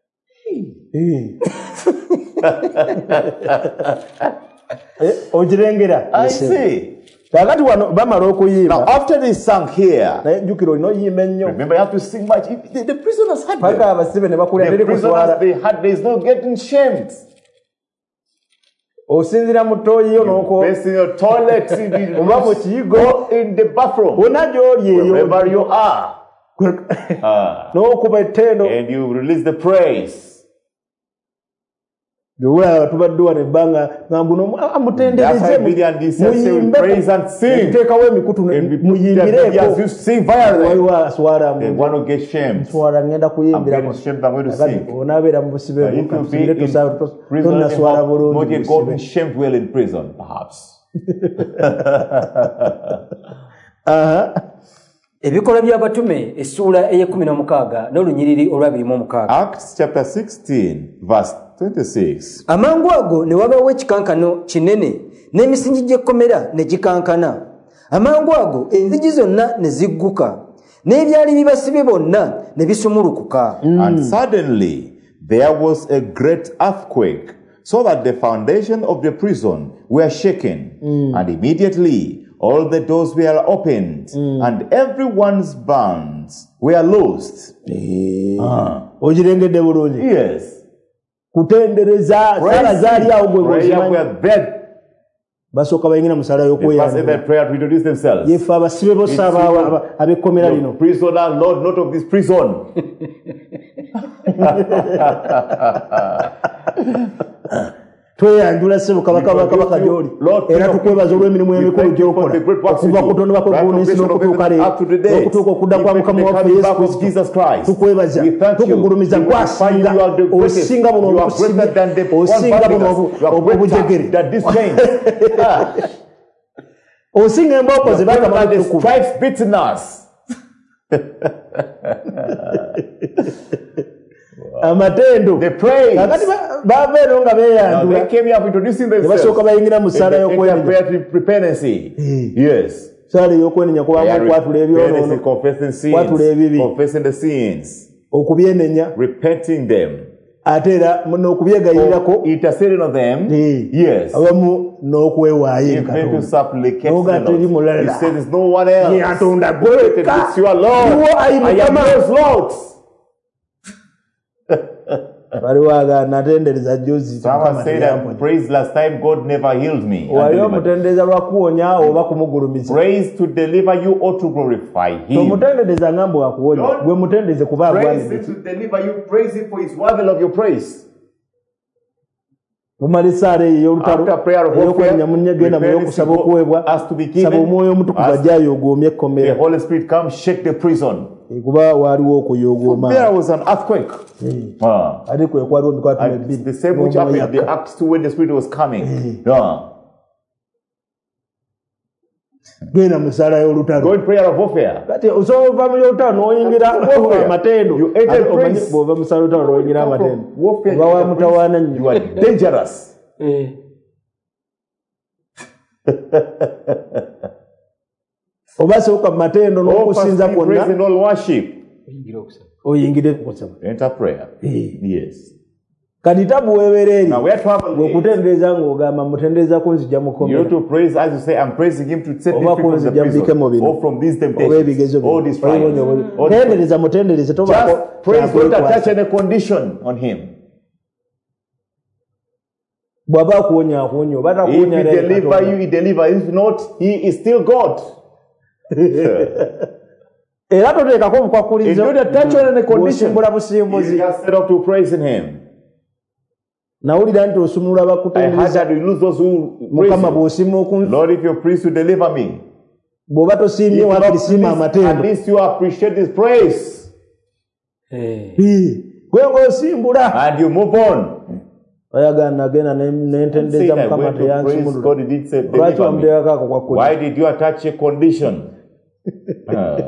I see. Now after they sang here, remember you have to sing much. The, the prisoners had them. The prisoners, they had, there's no getting shamed. Osinzira mutoyi yo noko best in your toilet you go in the bathroom wherever you are uh, no kuba tendo and you release the praise. Dura tubadduwa ne banga ngambuno amutendereze praise and sing. Take away mikutu muyimbireko. You sing violently. Waiwa swara mu. They want to get shamed. Swara ngenda kuyimbira ko. I'm going to sing. Onabera mu busibe busibire to sa tonna swara bulungi. Not yet got shamed well in prison perhaps. Aha. Ebikola by'abatume essula ey'ekumi na mukaaga n'olunyiriri olwabiri mu mukaaga. Acts chapter sixteen verse twenty-six. Amangu ago ne wabawo ekikankano kinene n'emisingi gy'ekkomera ne gikankana. Amangu ago enzigi zonna ne zigguka n'ebyali bibasibe bonna ne bisumulukuka. Mm. And suddenly there was a great earthquake, so that the foundation of the prison were shaken, mm. and immediately all the doors were opened, mm. and everyone's bonds were loosed. Eh. Ah. Ojirengedde bulungi. Yes. Kutendereza sala zali awo gwe prayer were bed. Basoka bayingina musala yokuya. They that prayer to introduce themselves. Yefa abasibe bosaba abekomera lino. Prisoner, Lord, not of this prison. Tweyanjula sebo kabaka kabaka joli era tukwebaza olw'emirimu emikulu gy'okola okuva ku tonde bako gw'ensi n'okutuuka leero okutuuka okudda kwa mukama waffe Yesu Kristo tukwebaza tukugulumiza kwasinga osinga buno obusibe osinga buno obujegere osinga emboko ze bakamala tukuba stripes bitterness. Amatendo they pray kakati bavero nga beyandula they came up introducing themselves basoka bayingira mu sala yokwenya repentance. Yes, sala yokwenya kuba kwatula ebyono kwatula ebibi confessing the sins okubyenenya repenting them atera no kubyegayirako interceding on them. Yes, abamu no kwewaaye even to supplicate the he said there's no one else. Ye atonda gweka it's your Lord. I am his Lord. Someone said that praise last time God never healed me. Praise to deliver you or to glorify Him. Praise to deliver you, praise Him for His worthy of your praise. After prayer of warfare, has to be given. The Holy Spirit come shake the prison. There was an earthquake. Mm. Ah. And the same which happened in the Acts two when the Spirit was coming. Mm. Ah. Go in prayer of warfare. You enter praise. You are dangerous. Obasoka matendo n'okusinza kwonna praise and all worship oyingire kusaba enter prayer. Yes, kadita buwebereri okutendereza ng'ogamba mutendereza kunzija mukomera. You to praise as you say I'm praising him to set me free from the prison or from these temptations or this trial. Tendereza mutendereze tobako just praise, don't attach any condition on him. Baba kuonya akuonyo bata kuonya if he deliver you he deliver, if not he is still God. Era toteka ko mukwakulizo don't attach any condition. Busimbula busimbuzi you just set up to praising him. Nawulira nti osumulula bakutendereza mukama bw'osiima okunsi. Lord, if your priest will deliver me, bw'oba tosiimye wakirisiima amatendo, at least you appreciate his praise. Gwe ng'osimbula and you move on. Oyagana agenda n'entendereza mukama teyansumulula. Lwaki wamuteekako ako kwakulizo? Why did you attach a condition? uh,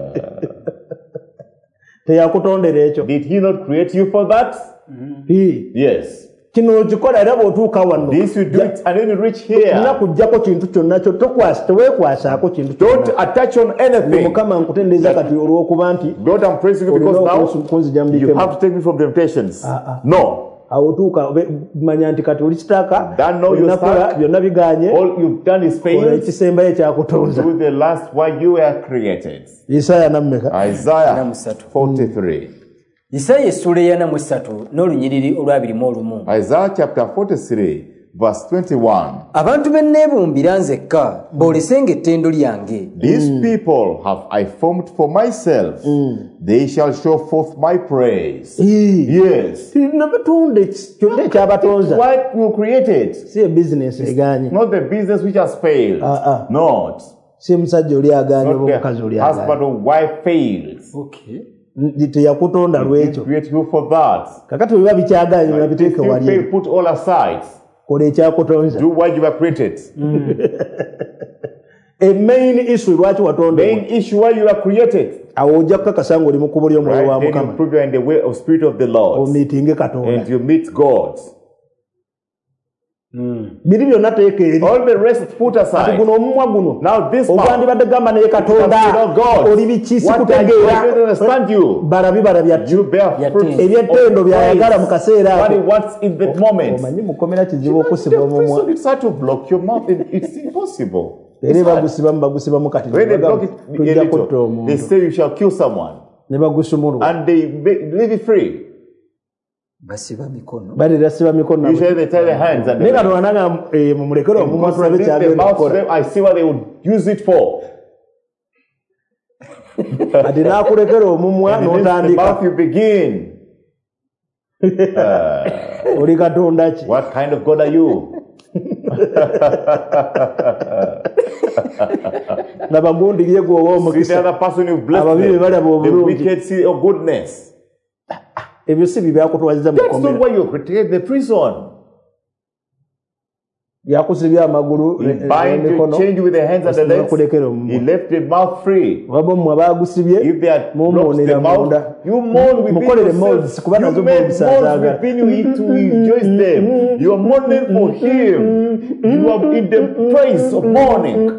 teyakutondera ekyo. Did he not create you for that? Mm-hmm. Yes. Kino okikola era bw'otuuka wano. This you do it and then you reach here. Tolina kuggyako kintu kyonna kyo tokwasa teweekwasaako kintu kyonna. Don't attach on anything. Mukama nkutendereza kati olw'okuba nti God, I'm praising you because now you have to take me from temptations. Ah, ah. No. Awotuuka manya nti kati olikitaka byonna biganye all you've done is fail. Ekisembayo ekyakutonza to the last why you were created. Isaya nammeka Isaiah forty-three. Isaya essula eya namu esatu n'olunyiriri olwabiri mu olumu. Isaiah chapter forty-three verse twenty-one. Abantu benneebumbira nzekka boolesenga ettendo lyange. These mm. people have I formed for myself. Mm. They shall show forth my praise. Mm. Yes. What you created? See a business. Not the business which has failed. Uh-uh. Not. Not the husband or wife fails. Okay. Yakutonda lwekyo. Create you for that. Kakati biba bikyaganye babiteeke wali. Put all aside. Kola ekyakutonza. Do what you were created. A main issue lwaki watonda. Main issue why you were created. Awo ojja kukakasa ng'oli mu kkubo ly'omwoyo wa Mukama. Then you prove you are in the way of spirit of the Lord. Omiitinge Katonda. And you meet God. Mm. All the rest put aside. Now this mouth, what I understand you, you bear fruit what he wants in that moment. The start to block your mouth, it's impossible. When they block it, they say you shall kill someone. And they leave it free. Basiba mikono. Bali basiba mikono. Usually they tie their hands and they wananga mu mulekero mu matu abe kyagenda. I see what they would use it for. Adina kulekero omumwa n'otandika. Mouth you begin. Oli Katonda ki? What kind of God are you? Nabagundiye gwo omukisa. See the other person you bless. The wicked see your goodness. That's not why you created the prison. He bind you, change you with the hands and the legs. He left the mouth free. If they had blocked the mouth, you mourn within yourself. You make mourns within you to rejoice them. You are mourning for him. You are in the praise of mourning.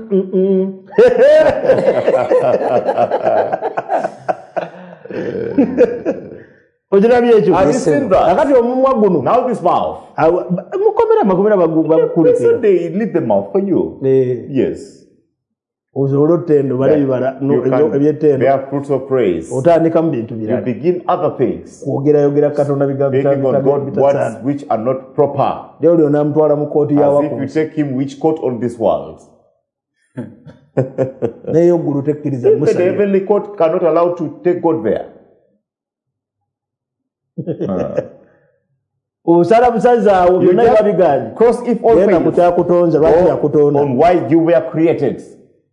Ojira byecho. Have you seen that? Akati omumwa guno. Now this mouth. Mukomera makomera bagukule. So they leave the mouth for you. Eh. Yes. Ozolo tendo bale bibara no ebyetendo. They are fruits of praise. Otandika mu bintu birala. You begin other things. Kwogera yogera Katonda bigambo bitatu words which are not proper. Leo leo namtwala mu court ya wako. As if you take him which court on this world. Neyo guru tekiriza Musa. The heavenly court cannot allow to take God there. Usara busaza byonna babiganye. Cross if all fails. Kutya kutonza lwaki yakutonda. On why you were created.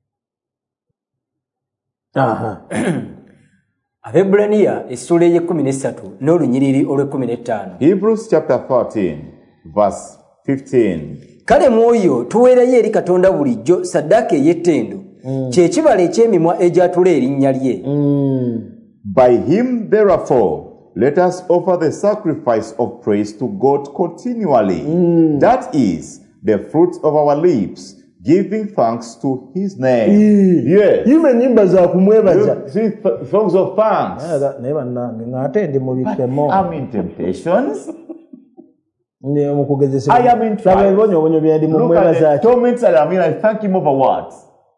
Aha. Abebrania essula y'ekkumi n'essatu n'olunyiriri olw'ekkumi n'ettaano. Hebrews chapter thirteen verse fifteen. Kale mwoyo tuweerayo eri Katonda bulijjo saddaaka ey'ettendo. Mm. Kye kibala eky'emimwa egyatula erinnya lye. Mm. By him therefore let us offer the sacrifice of praise to God continually. Mm. That is the fruit of our lips, giving thanks to his name. Mm. Yes. Even nyimba za kumwebaza. See songs of thanks. Never nange ngate mu bitemo. I'm in temptations. I am in trials. Look at the torments that I mean, I thank him over what?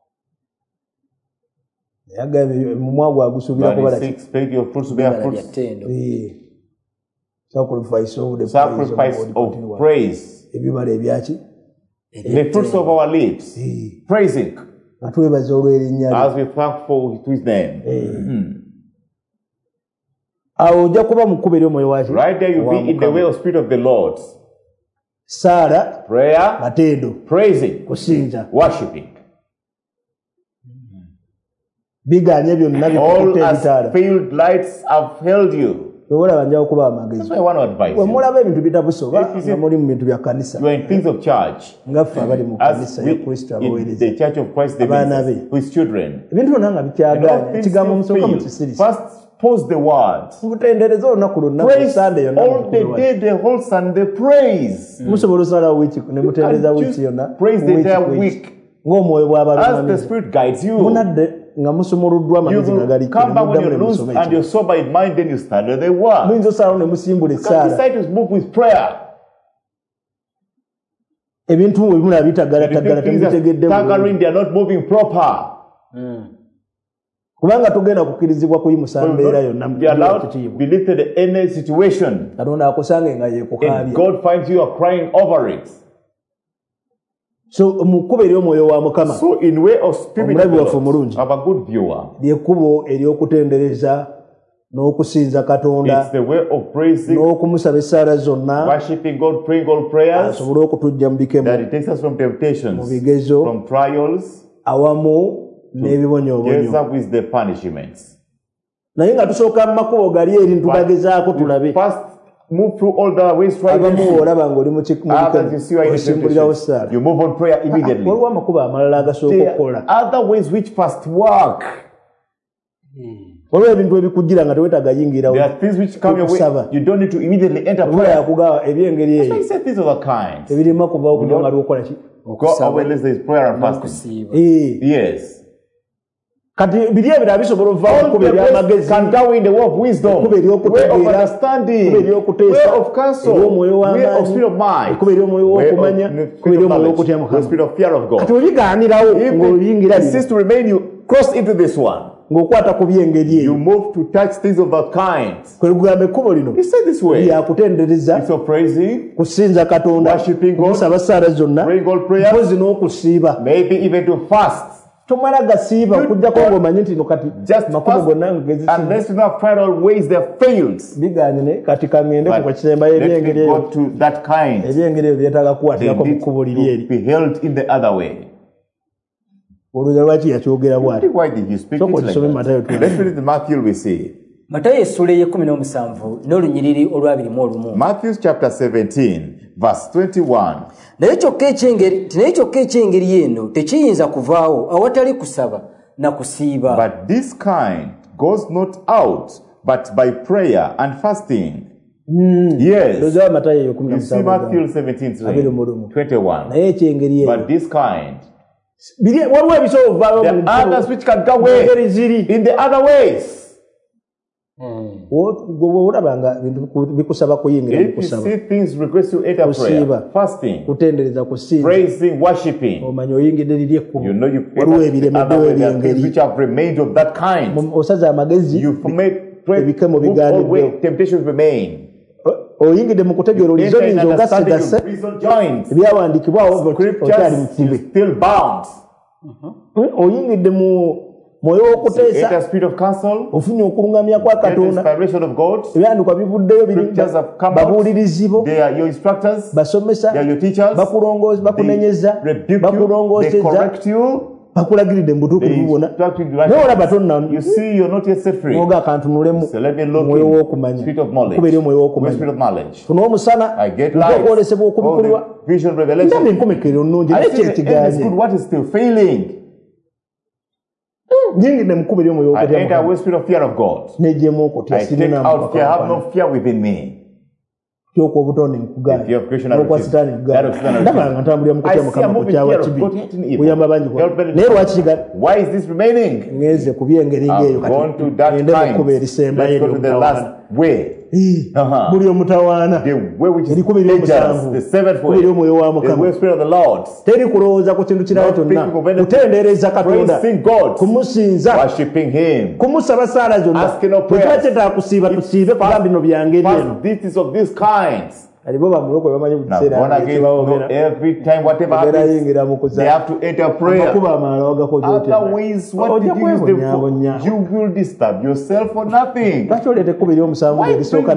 Expect your fruits to bear fruits. Sacrifice of the sacrifice praise of, of praise. The fruits of our lips. Praising. As we thank for his name. Mm-hmm. Right there you'll be in the way of spirit of the Lord. Sara, prayer, matendo, praising, kusinza, worshiping. All as failed lights have held you. That's why I want to advise you. You are in things of church. As we, in the church of Christ, the ministers, with children. First, pause the word. Praise all the day, the whole Sunday, praise. Mm. Praise the entire week. As the Spirit guides you. You will come back when you're loose and you're sober in mind, then you study the word. You can decide to move with prayer. The things are staggering, they are not moving proper. Mm. Kubanga tugenda kukirizibwa kuyimusa mbeera yonna be allowed to be lifted in any situation. Katonda akusange nga yekukabya. God finds you are crying over it. So mukube eri omwoyo wa Mukama. So in way of spirit of a good viewer. Lyekubo eryokutendereza n'okusinza Katonda. It's the way of praising. N'okumusaba essaala zonna. Worshiping God, praying all prayers. Asobole okutujja mu bikemo. That it takes us from temptations. Mu bigezo. From trials. Awamu n'ebibonyoobonyo. Together with the punishments. Naye nga tusooka mu makubo gali eri ntubagezaako tulabe. Move through all the ways try to you move on prayer immediately. There are other ways which first work. There are things which come your way. You don't need to immediately enter prayer. That's why he said these are the kinds. Go away unless there is prayer and fasting. Yes. All the ways can go in the way of wisdom, way of understanding, way of counsel, way of spirit of mind, way of knowledge, spirit of fear of God. If it ceases to remain, you cross into this one. You move to touch things of that kind. He said this way. It's of praising, worshiping God, praying God prayers, maybe even to fast. Just fast unless you have tried all ways they have failed. But let me go to that kind. They need to be held in the other way. Why did you speak it like that? Let's read the Matthew we see. Matthew chapter seventeen verse twenty-one. Naye kyokka ekyengeri eno tekiyinza kuvaawo awatali kusaba na kusiiba. But this kind goes not out but by prayer and fasting. Mm. Yes. You see Matthew seventeen twenty-one. But this kind. There are others which can go away in the other ways. Mm. If you see things request to enter prayer, fasting, praising, worshiping, you know you enter other way, there are things which have remained of that kind. You make pray, move all way, temptations remain. Oyingide mu kutegeera olizoni zogasigase ebyawandiikibwawo scriptures still bound. Oyingide mu moyo w'okuteesa ofunye okulungamya kwa Katonda ebyandikwa bivuddeyo babuulirizi bo basomesa bakulongooza bakunenyeza bakulongooseza bakulagiridde mu butuukirivu bwonna naye olaba tonnaoga akantunulemu omwoyo w'okumanya kubeeri omwoyo w'okumanya funa omusana okwolesebwa okubikulirwa ndaba enkomekero nnungi naye kyekigaanye nyingide mukubiri omwoyo n'ejjemu okutya sirina kyoko obutonde nkuganya n'okwasitaani nkuganya ndaba nga ntambulira mu kutya Mukama kukyawa kibi kuyamba bangi naye lwaki kigala ngeze ku byengeri ng'eyo kati ngende mu kkuba erisembayo eryomutawaana buli omutawaana erikubiri omusanvu kubiri omwoyo wa Mukama teri kulowooza ku kintu kirala kyonna kutendereza Katonda kumusinza kumusaba saala zonna bwetwakyetaaga kusiiba tusiibe kuba bino byange eno alibo bamulokole bamanyi bukiseerayingira mu kuzaamakuba amalala wagakojotyabonyabonya lwaki oleeta ekkubiri omusanvu erisooka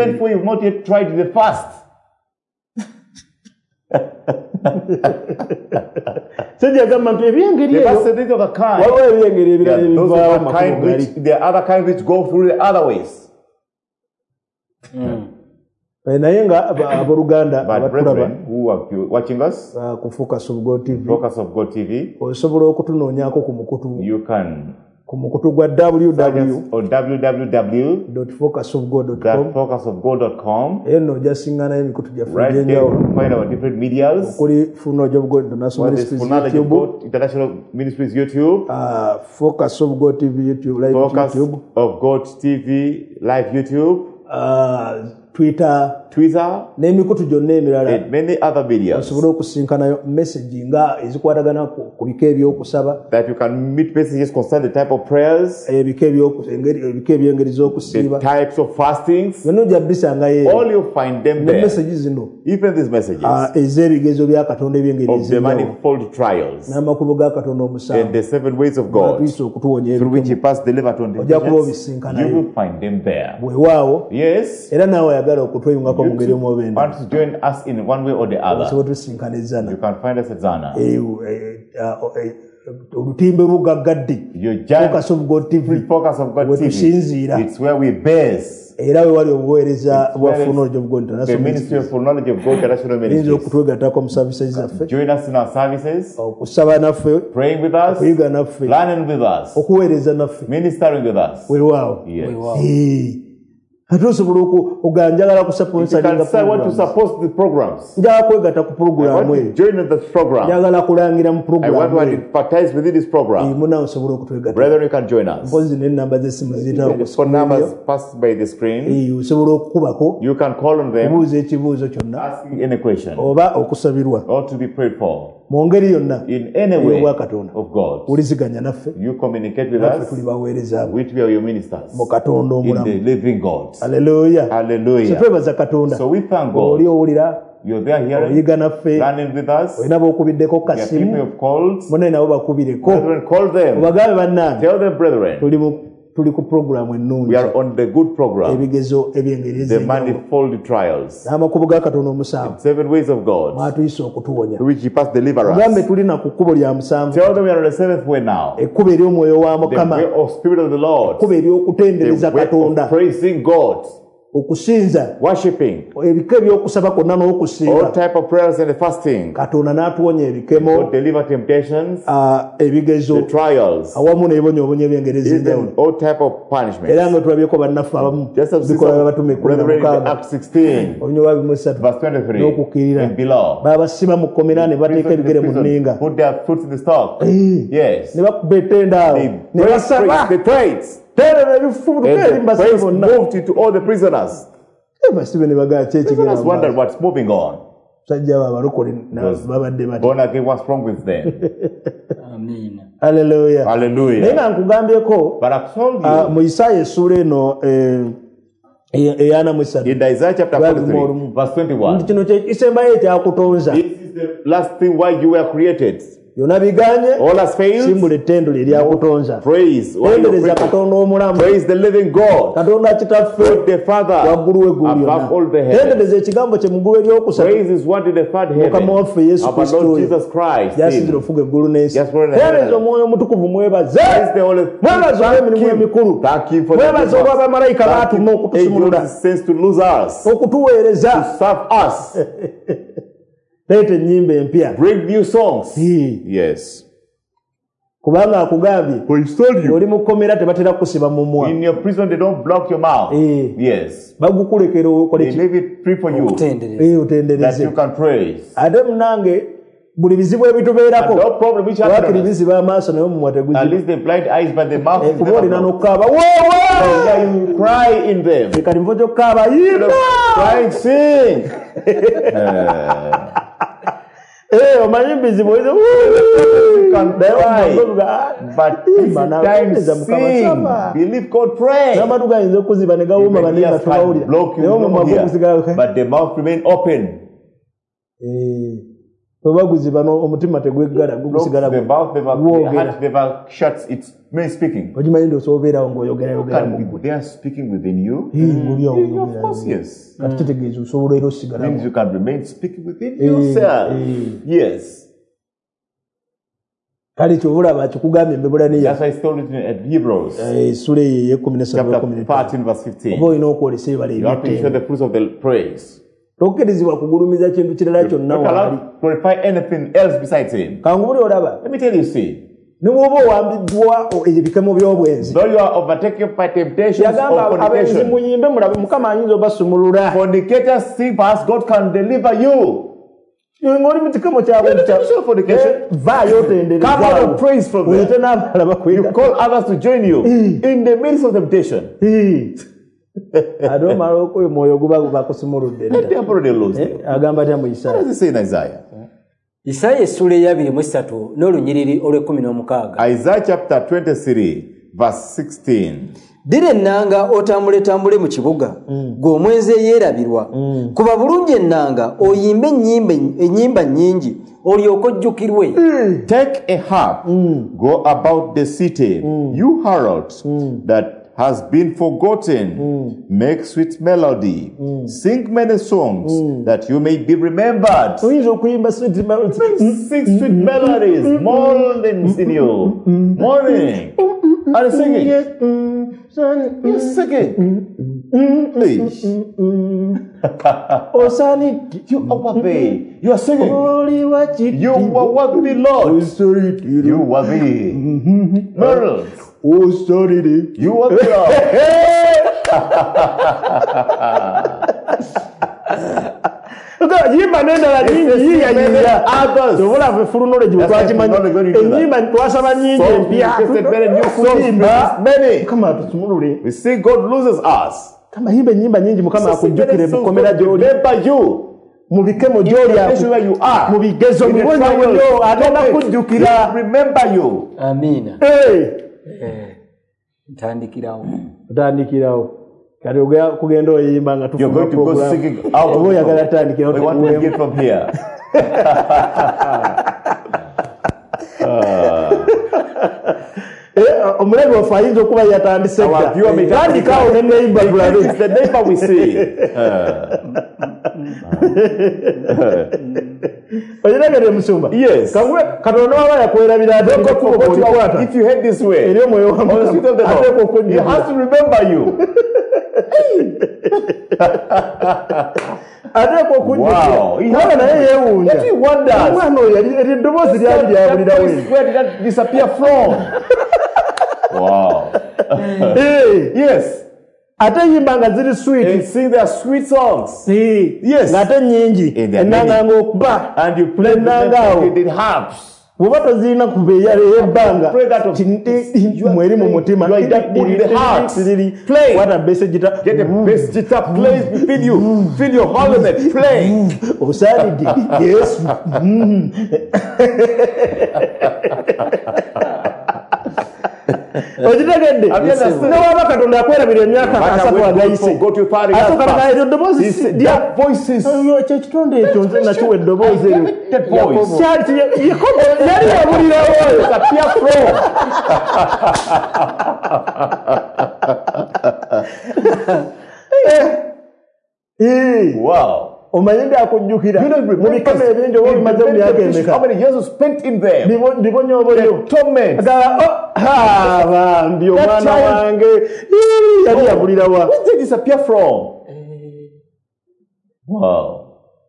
sejagamba nti ebyengeri eyo waliwo ebyengeri ebirala ebivaawo makubo naye nga abooluganda abatulaba ku Focus of God T V osobola okutunoonyaako ku mukutu ku mukutu gwa w w w dot focus of god dot com eyo nno ojasingana emikutu gyaffe egyenjawulo okuli Funnel of God Ministries YouTube, uh, Focus of God T V YouTube, live Focus YouTube, of God T V live YouTube, uh, Twitter, Twitter, n'emikutu gyonna emirala, and many other videos. Osobola okusinkana message nga ezikwatagana ku bika ebyokusaba. That you can meet messages concerning the type of prayers, ebika ebyengeri z'okusiiba, the types of fastings. Byonna ojja bisanga yeyo. All you find them there. Messages zino. Even these messages. Ez'ebigezo bya Katonda ebyengeri of the manifold trials. N'amakubo ga Katonda omusanvu. And the seven ways of God. Through which he passed delivered on the temptations. You will find them there. Bwewaawo. Yes. Era naawe ayagala okutweyungako mu ngeri omwobenda. Want to join us in one way or the other. Osobola tusinkana e Zana. You can find us at Zana. Olutimbe lugaggadde. Focus of God T V. Focus of God T V. It's where we base. Era we wali obuweereza bwa Full Knowledge of God International. The Ministry of Full Knowledge of God International Ministries. Okutwegattako mu services zaffe. Join us in our services. Okusaba naffe. Praying with us. Okuyiga naffe. Learning with us. Okuweereza naffe. Ministering with us. Weewaawo. Yes. Ate osobola okuganjagala kusaponsalinga programs. I want to support the programs. Njagala kwegatta ku program eyo. I want to join the program. Njagala kulangira mu program. I want to advertise within this program. Ee muna osobola okutwegatta. Brethren, you can join us. Mpozi ne namba z'essimu ziyitawo ku phone numbers passed by the screen. Ee osobola okukubako. You can call on them. Kubuuza ekibuuzo kyonna. Asking any question. Oba okusabirwa. Or to be prayed for. Mu ngeri yonna. In any way of God. Uliziganya naffe. You communicate with us. Tuli baweereza. Which we are your ministers. Mu Katonda omulamu. In the living God. Hallelujah. Hallelujah. So twebaza Katonda. So we thank God. Oli owulira. You're there hearing. Oyiga naffe. Learning with us. Olina b'okubiddeko kasimu. People have called. Mune nabo bakubireko. Brethren, call them. Obagambe bannange. Tell them, brethren. Tuli mu tuli ku program ennungi. We are on the good program. Ebigezo ebyengeri the manifold trials. N'amakubo ga Katonda omusanvu. Seven ways of God. Mwatuyise okutuwonya. To which he passed deliverance. Ogambe tulina ku kkubo lya musanvu. Tell them we are on the seventh way now. Ekkubo ery'omwoyo wa Mukama. The way of Spirit of the Lord. Ekkubo ery'okutendereza Katonda. The way of praising God. Okusinza. Worshiping. Ebika ebyokusaba kwonna n'okusinga. All type of prayers and fasting. Katonda n'atuwonya ebikemo. God deliver temptations. Ebigezo. The trials. Awamu n'ebibonyoobonyo ebyengeri ez'enjawulo. All type of punishments. Era nga tulabyeko bannaffe abamu. Bikola by'abatume ekkumi na mukaaga. Acts sixteen. Olunywa bimu esatu. Verse twenty-three. N'okukkirira. And below. Babasiba mu kkomera ne bateeka ebigere mu nninga. Put their foot in the stock. Yes. Ne bakuba ettenda awo. Ne basaba. They prayed. And the praise moved into all the prisoners. Prisoners wondered what's moving on. Born again was wrong with them. Amen. Hallelujah. Hallelujah. But I told you. Mu Isaiah essuula eno eyana mu esatu. In Isaiah chapter forty-three, verse twenty-one. Kino kye kisembayo ekyakutonza. This is the last thing why you were created. Byonna biganye. All has failed. Simbula ettendo lye lyakutonza. Praise. Tendereza Katonda omulamu. Praise the living God. Katonda kitaffe. The Father. Waggulu w'eggulu lyonna. Above all the heavens. Tendereza ekigambo kye mu ggulu eryokusatu. Praise is what in the third heaven. Mukama waffe Yesu Kristo. Our Lord Jesus Christ. Yasinzira ofuga eggulu n'ensi. Tendereza Tendereza omwoyo omutukuvu mwebaze. Mwebaze olw'emirimu emikulu. Mwebaze olw'abamalayika baatuma okutusumulula. Okutuweereza. To serve us. Leeta ennyimba empya. Bring new songs. Yes. Kubanga akugambye. Oli mu kkomera tebatera kusiba mumwa. In your prison they don't block your mouth. Yes. Bagukulekera okole ki? They leave it free for you. Eh, utendereze. That you can praise. Ate munange buli bizibu ebitubeerako. No problem which happens. Wakiri bizibu amaaso naye omumwa teguzibu. At least the blind eyes but the mouth is never blocked. Nokaaba. Whoa, you cry in them. Kati mvojo kaaba yimba. Crying, sing. Eh, omanyi bizibu you can cry, but sometimes sing. Believe God, pray. Block you from here, but the mouth remain open. The mouth never, the heart never shuts. It's me speaking. You can be there speaking within you. Mm. Of course, yes. Mm. Means you can remain speaking within yourself. Yes. That's why it's told it in Hebrews. Chapter thirteen, verse fifteen. You have to show the fruits of the praise. Tokkirizibwa kugulumiza kintu kirala kyonna wali. Glorify anything else besides him. Kangubuli olaba. Let me tell you, see. Ne woba wambiddwa ebikemo by'obwenzi. Though you are overtaken by temptations of fornication. Muyimbe mulabe Mukama ayinza obasumulula. Fornicators sing fast, God can deliver you. Ngoli mutikamo kyabwe kya fornication. Vaayo otendereza. Come out and praise from there. Uyite n'abalala bakwega. You call others to join you in the midst of temptation. ado maroko moyo guba bakusumurudde agamba tya mu Isaya. What does it say in Isaiah? Isaya essula eyabiri mu esatu n'olunyiriri olw'ekkumi n'omukaaga. Isaiah chapter twenty-three verse sixteen. Dira ennanga otambule tambule mu kibuga ng'omwenzi eyeerabirwa kuba bulungi ennanga oyimbe ennyimba ennyimba nnyingi olyoke ojjukirwe. Take a harp, go about the city, you harlots that has been forgotten. Mm. Make sweet melody. Mm. Sing many songs mm. that you may be remembered. Sing sweet melodies. Mornings in you. Morning. Are you singing? You're singing. Please. You are worthy. You are singing. You are worthy, Lord. You are worthy. Merles. Oh, sorry, you are the Look, you manenda la nyingi ya ya others. So what have full knowledge of what you man. Nyimba twasaba nyingi mpya. Many. Kama tusumulule. We see God loses us. Kama himbe nyimba nyingi mukama akujukire mukomera joli. Remember you. Mubikemo joli ya where you are. Mubigezo mubonye yo agenda kujukira. Remember you. Amina. Hey. Eh. Tandikirawo. Tandikirawo. Kati ogya kugenda oyimba nga tufu. You're going to go singing out. Obo yagala tandikirawo. We want to get from here. Eh, omulebe wa fayinzo kuba yatandise. Tandikawo ne neighbor brother. It's the neighbor we see. Oyinagere musumba. Yes. Kamwe katono waba yakwera if you head this way. Eri omwoyo wa Lord. He has to remember you. Wow. Mwana naye yewunja. If you wonder. Mwana oyo eri dobozi lyali lyabulira wenu. Where did that disappear from? Wow. Hey. Yes. Ate yimbanga ziri sweet. And sing their sweet songs. See. Yes. Ngate nyingi. Enanga ngokuba. And you play the harps. Wobato zina kubeya ebanga. Pray that of mweri mu mutima. You are that in the heart. Play. What a bass guitar. Get a bass guitar. Play. Feel you. Feel your holiness. Play. Osari. Yes. Ojitegedde no waba katonda akwera bire myaka asatu agayise asoka na dobozi dia voices kye kitonde ekyo nze nakyo eddobozi eryo kyali yakobo yali yabulira oyo kapia flow eh wow. Omanyende akujjukira mubikame ebinjo wo bimaze mu myaka emeka. How many years spent in there? Ndibonye oboyo. Torment. Agala oh ha ba ndio mwana wange. Yali yabulira wa. Where did disappear from? Wow.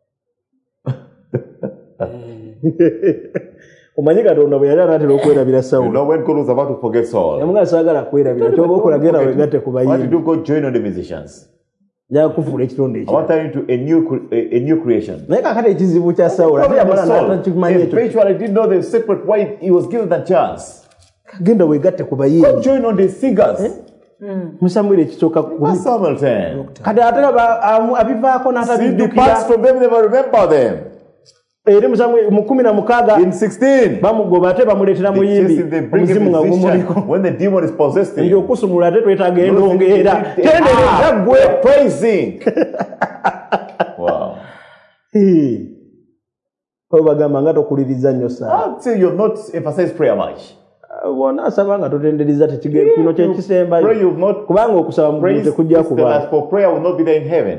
Omanyika ndo bwe yali aratera okwerabira Saul. You know when God was about to forget Saul. Yamuga sagala kwerabira kyoba okulagera wegate kubayi. Why did you go join on the musicians? Ya kufura ekitonde ekyo. I want to into a new a, a new creation. Naika kati ekizibu kya Saul. Ate yamala n'atakimanya ekyo. Eventually didn't know the secret why he was given that chance. Genda wegate kubayi. Go join on the singers. Eh? Mm. Musamuel ekisoka ku Samuel ten. Kati ate abivaako n'atabidukira. Departs from them, never remember them. Eri Musamuel mu kumi na mukaaga in sixteen bamugoba ate bamuleetera muyimbi omuzimu nga gumuliko. When the demon is possessed him. Ndio kusumula ate twetaaga endongeera tendereza gwe praising. Wow. Hey. Oba bagamba nga tokuliriza nnyo sana. I'd say you've not emphasized prayer much. Wona asaba nga totenderiza tekige kino kye kisemba. Pray you've not kubanga okusaba mu tekujja kuba. For prayer will not be there in heaven.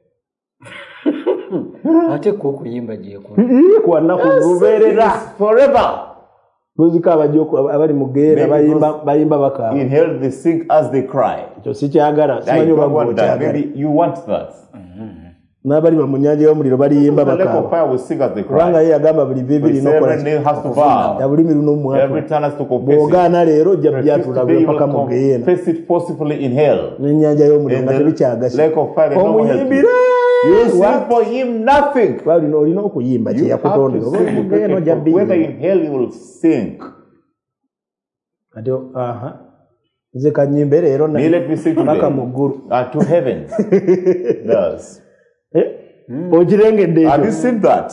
Ate ko kuyimba je ko. Kwa na kuruberera forever. Muzika abajoko abali mugera bayimba bayimba baka. Inhale they sing as they cry. Kyo sikyagala simanyo babo kyagala. Maybe you want that. Nabali ba munyanja y'omuliro bali yimba baka. The lake of fire will sing as they cry. Ranga ye agamba buli bibiri nokola. Every name has to bow. Yabuli miruno mu mwaka. Every time has to confess. Bogana lero jabya tulabye paka mugera. Face it forcibly in hell. N'enyanja y'omuliro ngate bikyagasi. Lake of fire no more help. You sing for him nothing. Well, you know, you know kuyimba kye yakutondera. Whether in hell you will sink. Ado aha. Nze kanyimbe rero na. Let me sing today. Uh, to heaven. Yes. Eh? Mm. Ojirengedde. Have you seen that?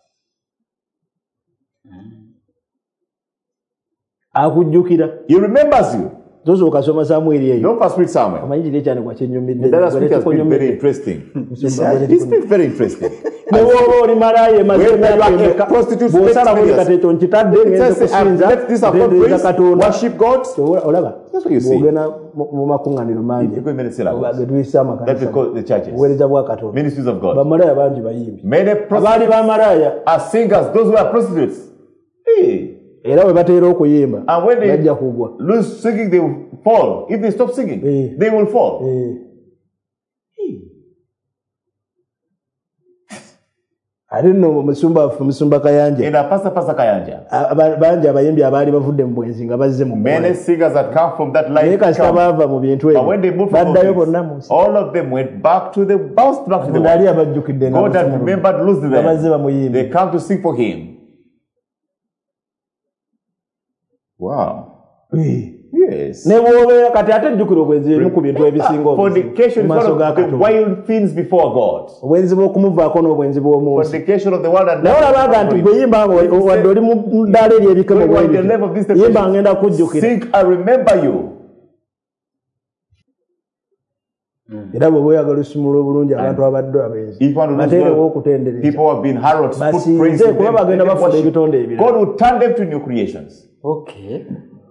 Akujjukira. He remembers you. Those who kasoma Samuel yeyo. Don't first read Samuel. Amanyire cyane kwa cyenyumide. That speech has been very interesting. It's been very interesting. Ne wobo ri maraye mazina ya prostitute bosala boli kateto nkitadde ngeze kusinza. This are God praise, worship God. Olaba. That's what you see. Ogena mu makunganiro mangi. That's because the churches. Uweleza bwa Katonda. Ministries of God. Ba maraya bangi bayimbi. Many prostitutes ba maraya are singers, those who are prostitutes. Hey. Era we batera okuyimba. And when they lose singing, they will fall. If they stop singing, hey. they will fall. Hey. Hey. I don't know musumba musumba kayanja. In a pasta pasta kayanja. Banja abayimbi abali bavudde mu bwenzi nga bazze mu. Many singers that come from that life. But when they moved from this, all of them went back to the bounced back to the world. God had remembered lose them. They come to sing for Him. Wow. Yes. Fornication is one of the wild things before God. Fornication of the world and sing, I remember you. Era bwe boyagala osimula obulungi abantu abadde abenzi batere w'okutendereza people have been harrowed put praise in them. God will turn them to new creations. Okay.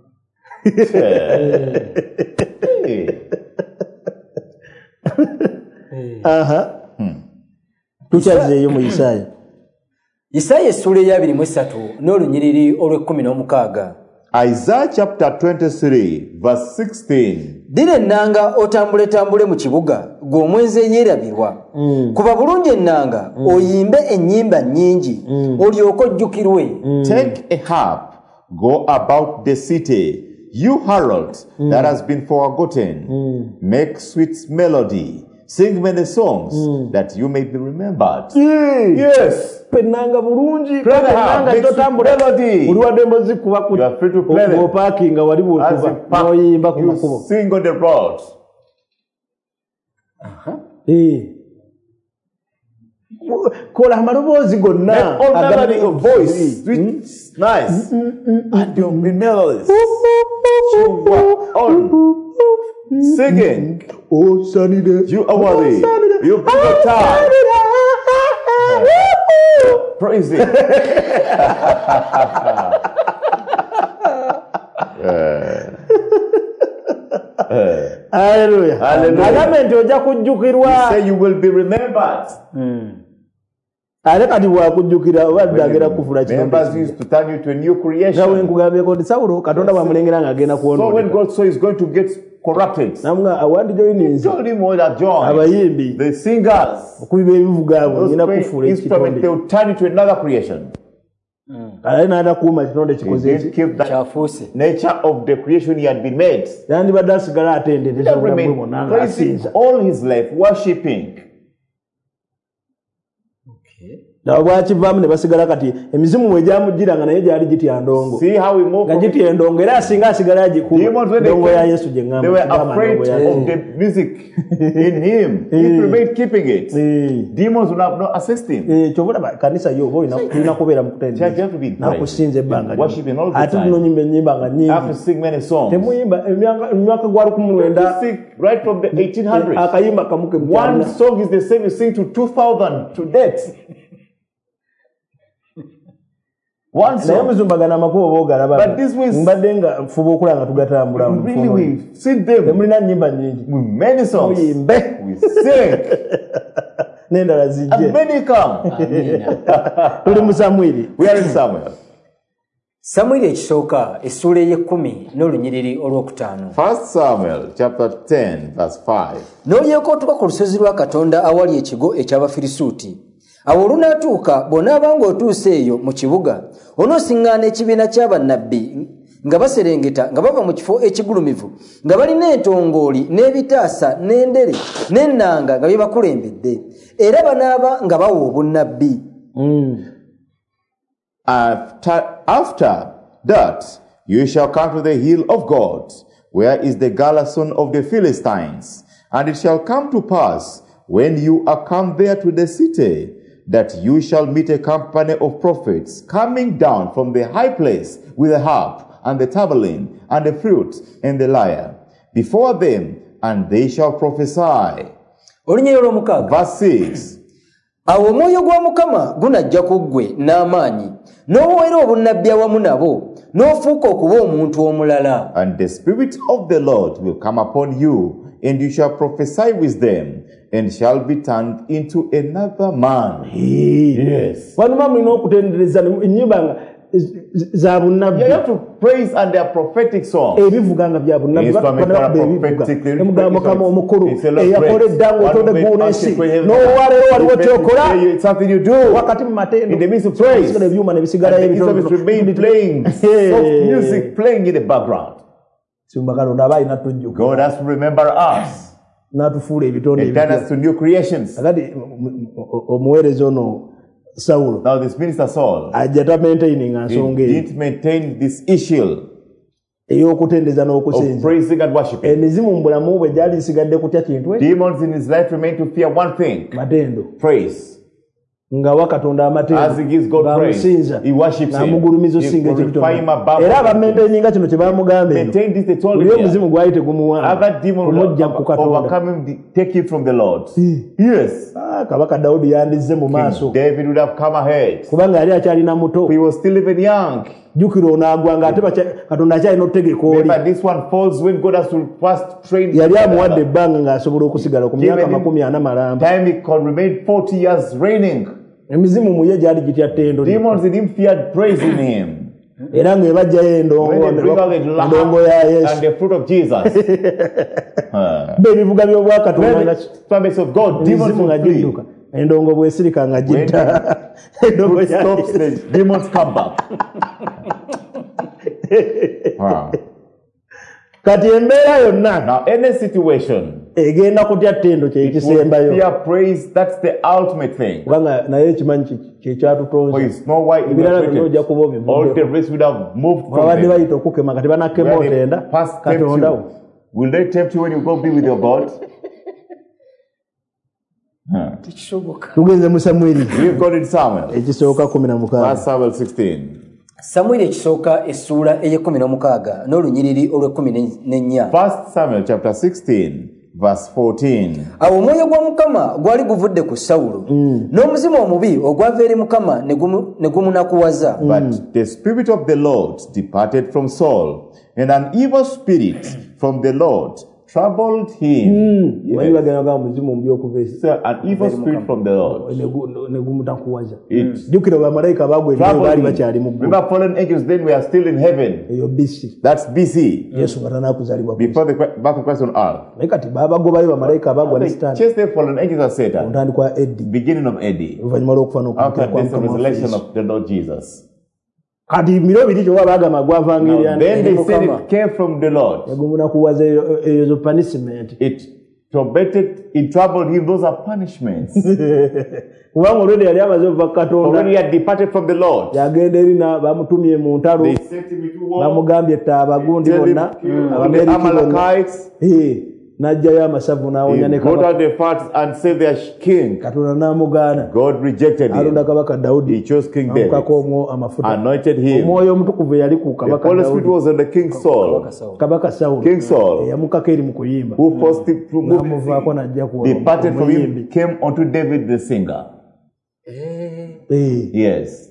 Aha. Tukyazeeyo mu Isaaya. Isaaya essula ey'abiri mu esatu n'olunyiriri olw'ekkumi n'omukaaga. Isaiah chapter twenty-three verse sixteen. Dira ennanga otambule tambule mu kibuga gw'omwenzi eyeerabirwa. Mm. Kuba bulungi ennanga mm. oyimbe ennyimba nnyingi mm. olyoke ojjukirwe. Mm. Take a harp, go about the city, you herald mm. that has been forgotten. Mm. Make sweet melody. Sing many songs mm. that you may be remembered. Mm. Yes. Penanga bulungi. Play the harp. Make sweet melody. You are free to play them. As you park, you sing on the road. Uh-huh. Eh. Kola amarobozi gonna. Make all melody your voice. Sweet, mm. nice. Mm-mm-mm. And your melodies. You are on. Singing. Oh, sunny day. You are worthy. Oh, you bring a time. Praise it. Hallelujah. Hallelujah. He said you will be remembered. Mm. Members used to turn you to a new creation. So when God saw he's going to get corrupted, he told him all that joy. The singers, those instruments, they will turn into another creation. Mm. He didn't keep the nature of the creation he had been made. He remained praising all his life, worshipping. Nawachivamu ne basigala kati emizimu mwejamujiranga naye jali gitya ndongo. See how we move. Nga gitya ndongo era asinga asigala agikuba. Ndongo ya Yesu je ngamba. They were afraid of the music in him. He remained keeping it. Demons would have not assist him. Eh chobola kanisa yo boy na kulina kubera mukutende. Na kusinze banga. Worshiping all the time. Ati nyimbe nyimba nga nyingi. Have to sing many songs. Temuyimba emyaka gwa lukumwenda. Sing right from the eighteen hundreds. Akayimba kamuke mchana. One song is the same you sing to two thousand to date. One song. But this was really we sing them. Many songs. We sing. And many come. We are in Samuel. Samuel ekisooka essula ey'ekkumi n'olunyiriri olwokutaano. First Samuel chapter ten verse five. N'olyoka otuuka ku lusozi lwa Katonda awali ekigo eky'Abafirisuuti. Awo olunaatuuka bw'onaaba ng'otuuse eyo mu kibuga onoosiŋŋaana ekibiina ky'abannabbi nga baserengeta nga bava mu kifo ekigulumivu nga balina entongooli n'ebitaasa n'endere n'ennanga nga bye bakulembedde era banaaba nga bawa obunnabbi. After, after that you shall come to the hill of God where is the garrison of the Philistines? And it shall come to pass, when you are come there to the city, that you shall meet a company of prophets coming down from the high place with the harp and the tablet and the flute and the lyre before them, and they shall prophesy. Verse six. Awo omwoyo gwa Mukama gunajja ku ggwe n'amaanyi n'oweera obunnabbi awamu nabo n'ofuuka okuba omuntu omulala. And the Spirit of the Lord will come upon you, and you shall prophesy with them, and shall be turned into another man. Yes. Yeah, you have to praise and their prophetic songs. Ebivuganga bya bunnabi bakora bebivuga emugamba omukuru eyakoledda ng'otodde nsi n'owalero waliwo kyokola something you do wakati mu matendo in the midst of praise ebyuma ne bisigala ebitono remain playing soft music playing in the background. God has to remember us n'atufuula ebitonde and turn us to new creations. Akati omuweereza ono Saul. Now this minister Saul, he didn't maintain this issue of praising and worshiping. Demons in his life remain to fear one thing: praise. As he gives God praise, he worships him. He glorify him above. Maintain this, they told him. Other demons overcoming, take you from the Lord. Yes. King David would have come ahead. He was still even young. Remember, this one falls when God has to first train him. Time he could remain forty years reigning. Demons in him feared praising him. When they bring out the and the fruit of Jesus, the promise of God, demons will flee. When the stops, the demons come back. Wow. Now, any situation, fear, praise, that's the ultimate thing. For you know why it was all the rest would have moved from them. Where past tempt you. Will they tempt you when you go be with your God? Huh. We've got in Samuel. First Samuel sixteen. Samuel ekisooka essula ey'ekumi n'omukaaga n'olunyiriri olw'ekkumi n'ennya. First Samuel chapter sixteen verse fourteen. Awo omwoyo gwa Mukama gwali guvudde ku Sawulo n'omuzimu omubi ogwava eri Mukama ne gumunakuwaza. But the spirit of the Lord departed from Saul, and an evil spirit from the Lord troubled him. Mm. Yes. So, an evil spirit from the Lord. It remember, fallen angels then we are still in heaven. That's B C. Before the birth of Christ on earth. They chased the fallen angels as Satan. Beginning of A D. After the resurrection of the Lord Jesus. Now, then they said it came from the Lord. It tormented, it troubled him. Those are punishments. Already he had departed from the Lord. They sent him into war. Tell him, the Amalekites. He brought out the fat and saved their king. God rejected him. He chose King David, anointed him. The Holy Spirit was on the King Saul. King Saul, who first departed from him, came unto David the singer. Yes.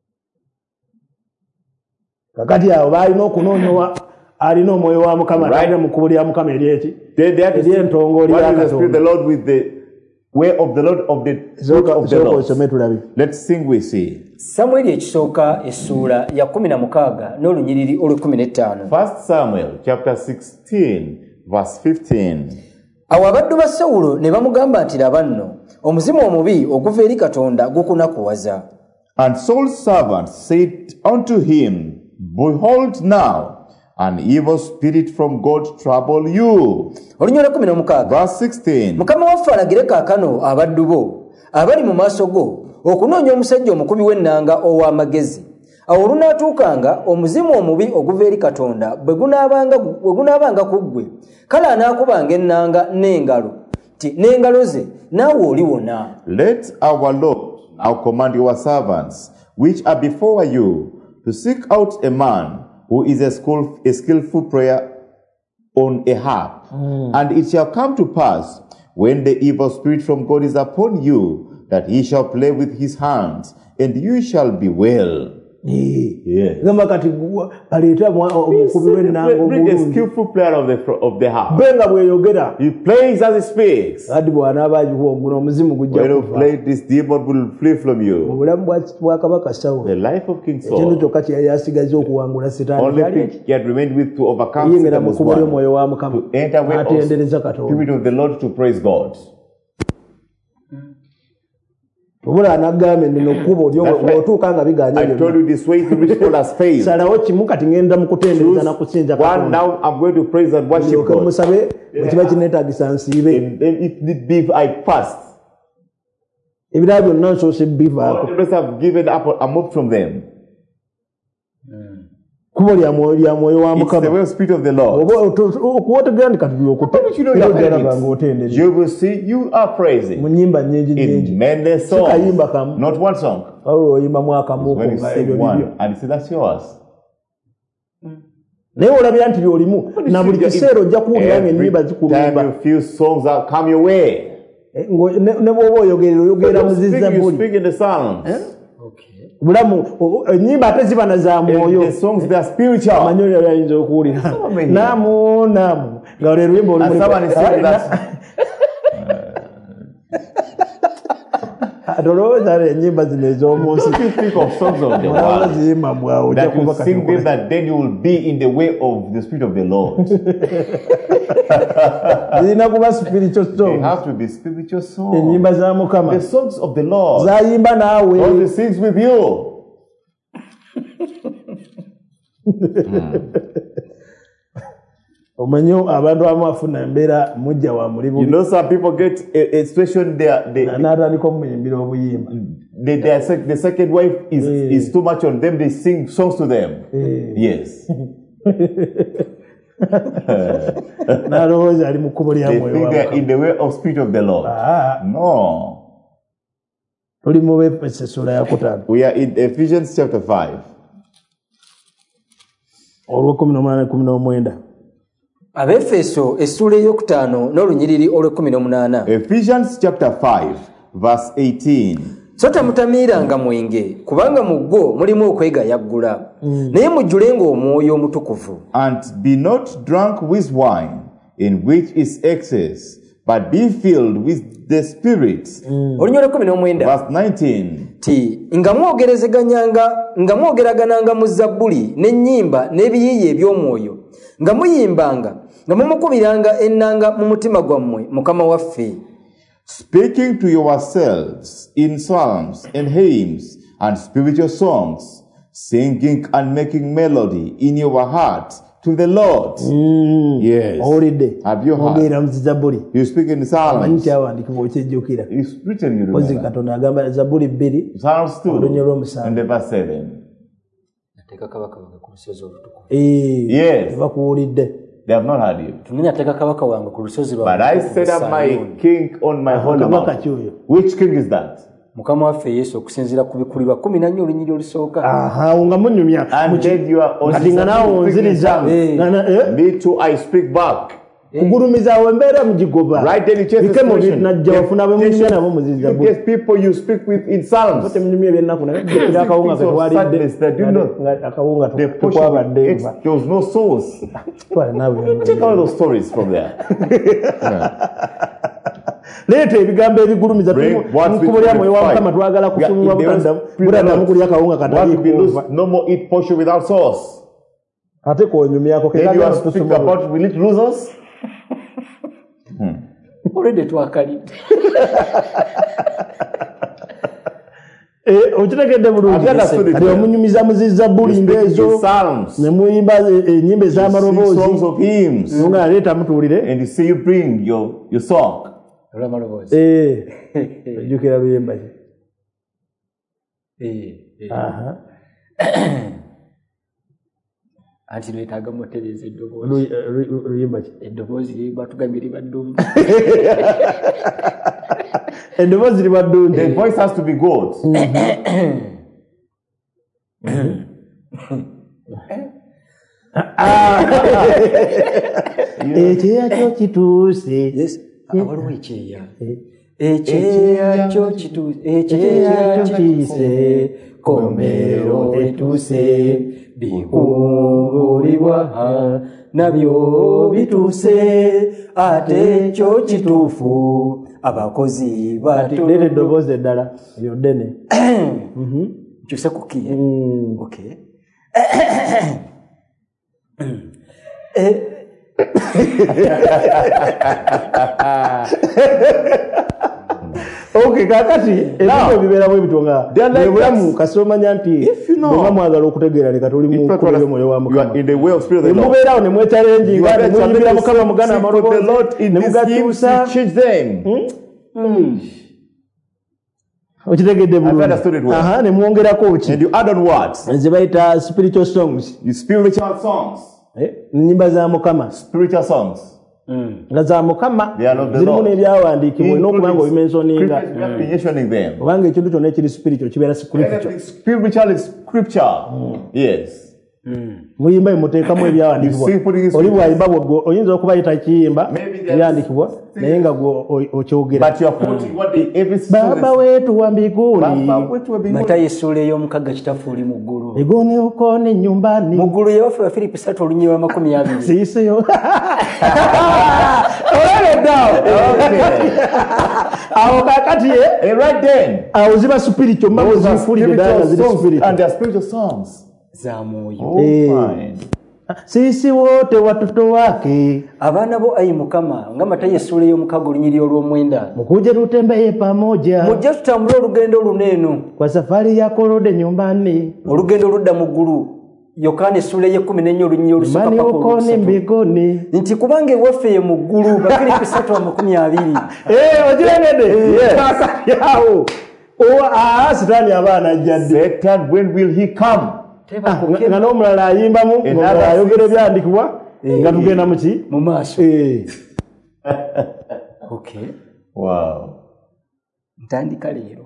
alina omwoyo wa Mukama alina mukubulya Mukama eryeki eri entongo lya Katonda. The Lord with the way of the Lord of the fruit of the Lord. Let's sing we see. Samuel ekisooka essula ya kumi na mukaaga n'olunyiriri olw'ekkumi n'ettaano. First Samuel chapter sixteen verse fifteen. Awo abaddu ba Sawulo ne bamugamba nti laba nno omuzimu omubi oguva eri Katonda gukunakuwaza. And Saul's servants said unto him, Behold now, an evil spirit from God trouble you. Verse sixteen. Mukama waffe alagire kaakano abaddu bo abali mu maaso go okunoonya omusajja omukubi w'ennanga ow'amagezi awo olunaatuukanga omuzimu omubi oguva eri Katonda bwe gunaabanga ku ggwe kale anaakubanga ennanga n'engalo ti n'engalo ze naawe oliwona. Let our Lord now command your servants which are before you to seek out a man who is a, school, a skillful player on a harp. Mm. And it shall come to pass, when the evil spirit from God is upon you, that he shall play with his hands, and you shall be well. Yes. Bring a skillful player of the, of the harp. He plays as he speaks. When you play, this demon will flee from you. The life of King Saul. Only thing he had remained with to overcome Satan was one. To enter with us, Spirit of the Lord, to praise God. I told you this way to reach God has failed. One, now I'm going to praise and worship God. And then it need be I fast. All the rest I've given up, I'm up from them. It's the way of Spirit of the Lord. You, know you will see you are praising in many songs, not one song. When you sing one, and you say that's yours. Every time you feel songs that come your way, you speak, you speak in the Psalms. Okay. The songs they are spiritual. Namu namu. And someone is saying that. I don't know that any but the almost speak of songs of the world that you sing them, that then you will be in the way of the Spirit of the Lord. They have to be spiritual songs. The songs of the Lord. God will sing with you. mm. You know, some people get a, a situation there. They, they, they sec, the second wife is, is too much on them. They sing songs to them. Yes. They think they're in the way of Spirit of the Lord. Ah. No. We are in Ephesians chapter five. Abefeso essula ey'okutaano n'olunyiriri olw'ekkumi n'omunaana. Ephesians chapter five verse eighteen. So temutamiiranga mwenge kubanga mu gwo mulimu okwegayaggula naye mujjulenga omwoyo omutukuvu. And be not drunk with wine, in which is excess, but be filled with the Spirit. Olunyiriri olw'ekkumi n'omwenda. Verse nineteen. Ti nga mwogerezeganyanga nga mwogeragananga mu zabbuli n'ennyimba n'ebiyiiye eby'omwoyo nga muyimbanga nga mumukubiranga ennanga mu mutima gwammwe Mukama waffe, speaking to yourselves in psalms and hymns and spiritual songs, singing and making melody in your heart to the Lord. Mm. Yes. Already. Have you heard? You speak in psalms. You written, you remember. Psalms two and the verse seven. Yes. They have not heard you. But I set up my king on my holy mountain. Which king is that? Mukama waffe Yesu okusinziira ku bikulirwa kumi na nnya olunyiriri olusooka. Aha, nga munyumya. And then you are on me too, I speak back. Kugurumiza wembera mjigoba. Right then you change the situation. You get people you speak with in psalms. There was no source. Take all those stories from there. Later ebigambo ebigurumiza tukubulya moyo wa Mukama twagala kusumwa butanda burada mukulya kawunga katali kuva. No more eat portion without sauce. Ate ko nyumi yako kekala speak about will it lose us? Already twakalite. Eh okitegedde bulungi. Ali omunyumiza muziza buli ngezo. Ne muyimba enyimbe za marobozi. Songs of hymns. Nga aleta mutulire. And you say you bring your your song. Eh. Jukira luyimba. Eh. Aha. Anti lwetaaga mutereza eddoboozi. Luyimba ki? Eddoboozi liba tugambye liba ddungi. Eddoboozi liba ddungi. The voice has to be good. Ekyeya kyo kituuse. Yes, waliwo ekyeya. Ekyeya kyo kituuse. Ekyeya kyo kituuse. Komero etuuse. Bikungulibwa nabyo bituuse. Ate kyo kituufu. Abakozi batu. Lere eddoboozi eddala eryo ddene. Kyuse ku kiye. Okay. Okay, kakati ebyo bibeera bwe bitonga. Bulamu kasomanya nti bwe mwagala okutegeera leka tuli mu kubeera moyo wa Mukama. In the way of spirit of the Lord. Mubeerawo ne mwechallenge nga ne muyimbira Mukama mugana amaloboozi ne mugatuusa. Change them. Okitegedde bulungi. Aha, ne mwongerako ki. And you add on what? Ze bayita spiritual songs. You spiritual songs. Eh, nyimba za Mukama. Spiritual songs. Nga za Mukama zirimu n'ebyawandiikibwa n'okubanga obimensioninga. Obanga ekintu kyonna ekiri spiritual kibeera scripture. Spiritual is scripture. Yes. Muyimba muteekamu ebyawandiikibwa. Oli bwayimba oyinza okubayita kiyimba ebyandikibwa naye nga okyogera. Baba wetu wa mbinguni. Matayo essuula ey'omukaaga kitaffe oli mu ggulu. Igone ukone nyumbani. Mu ggulu yawaffe wa Filipi ssatu olunyiriri lwa makumi abiri. Siisiyo. Olele down. Awo kakati ye. Right then. Awo ziba spiritual mbago zifulire ddala ziri spiritual. And their spiritual songs. Za moyo. Oh, fine. Sisi wote watoto wake. Abana bo ayi Mukama nga Matayo essuula ey'omukaaga olunyiriri olw'omwenda. Mukuje tutembeye pamoja. Mujje tutambule olugendo luneeno. Kwa safari yako rudi nyumbani. Olugendo ludda mu ggulu. Yokaana essuula ey'ekkumi n'ennya olunyiriri olusooka paka olwokusatu. Nti kubanga ewaffe ye mu ggulu ba Filipi ssatu amakumi abiri. Eh, ogirengedde? Kakati awo. O Sitaani abaana ajjadde. Satan, when will he come? Nga n'omulala ayimbamu nga ayogera ebyandikibwa nga tugenda mu ki? Mu maaso. Okay. Wow. Ntandika leero.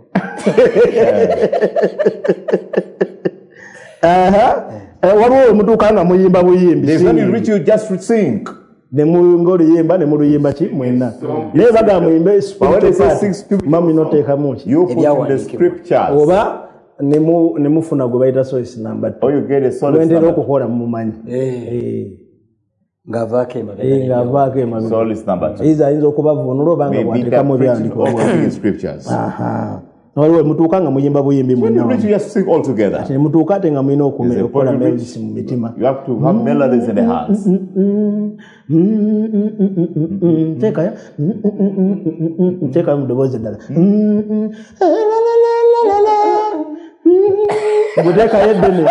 Aha. Waliwo mutuuka nga muyimba buyimbi. There's when you reach you just sing. Ne ng'oluyimba ne muluyimba ki mwenna. Naye baga muyimbe spiritual. Mami noteekamu ki? You put in the scriptures. Oba nemu nemufuna gwe bayita source number two. Or you get a source number. Wendera okukola mu mumanyi. Eh. Ngavaako emabega. Eh, ngavaako emabega. Source number two. Iza ayinza okubavunula obanga bwatekamu byandiko. All scriptures. Aha. Waliwo mutuuka nga muyimba buyimbi mwenna. When you just sing all together. Ate mutuuka ate nga mulina okukola melodies mu mitima. You have to have melodies in the hearts. Teeka ya. Teeka mu ddoboozi eddala. Buteeka yeddene.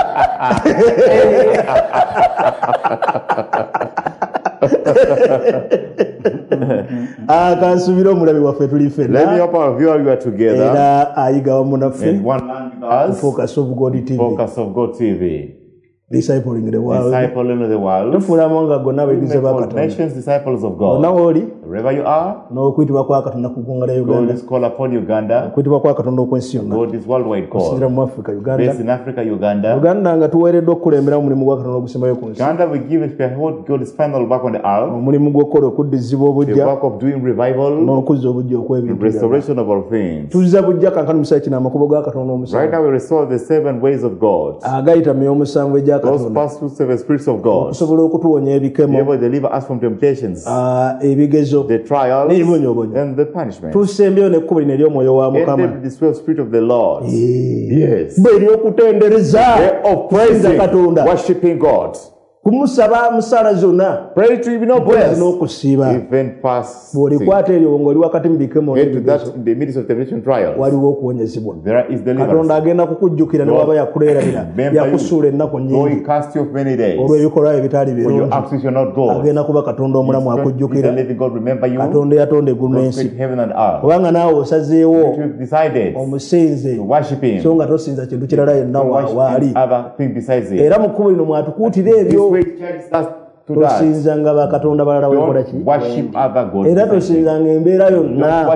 Akansubira omulabi waffe tuli ffenna. Let me help our viewer, you are together. Era ayiga wamu naffe. And one land with us. Focus of God T V. Focus of God T V. Discipling the world. Discipling the world. Tufuulamu nga gonna beebize ba Katonda. Nations disciples of God. Onawo oli. Wherever you are. N'okuyitibwa kwa Katonda kugongala Uganda. God is called upon Uganda. Okuyitibwa kwa Katonda okwensi yonna. God is worldwide called. Okusinziira mu Africa, Uganda. Based in Africa, Uganda. Uganda nga tuweereddwa okukulembera omulimu gwa Katonda ogusembayo ku nsi. Uganda will give it what God is final back on the earth. Omulimu gw'okukola okuddizibwa obujja. The work of doing revival. N'okuzza obujja okw'ebintu. Restoration of all things. Tuzza bujja kankana musaya kino amakubo ga Katonda omusanvu. Right now we restore the seven ways of God. Agayita myoyo omusanvu egya Katonda. Those past two seven spirits of God. Okusobola okutuwonya ebikemo. Be able to deliver us from temptations. Ah, ebigezo. The trials. N'ebibonyoobonyo. And the punishment. Tusembyeyo n'ekkubo lino ery'omwoyo wa Mukama. And the spirit of the Lord. Yeah. Yes. Bwe ery'okutendereza. Of praising, worshiping God. kumusaba musala zona pray to be not blessed n'okusiiba even past bw'olikwata eryo ng'oli wakati mu bikemo in the midst of temptation trials waliwo okuwonyezebwa there is deliverance. Katonda agenda kukujjukira ne waba yakuleerabira yakusuula ennaku nyingi olw'ebikolwa ebitali birungi agenda kuba Katonda omulamu akujjukira Katonda yatonda eggulu n'ensi kubanga naawe osazeewo omusinze so nga tosinza kintu kirala yenna waali era mu kkubo lino mwatukuutira ebyo tosinzanga bakatonda balala wekola ki era tosinzanga embeera yonna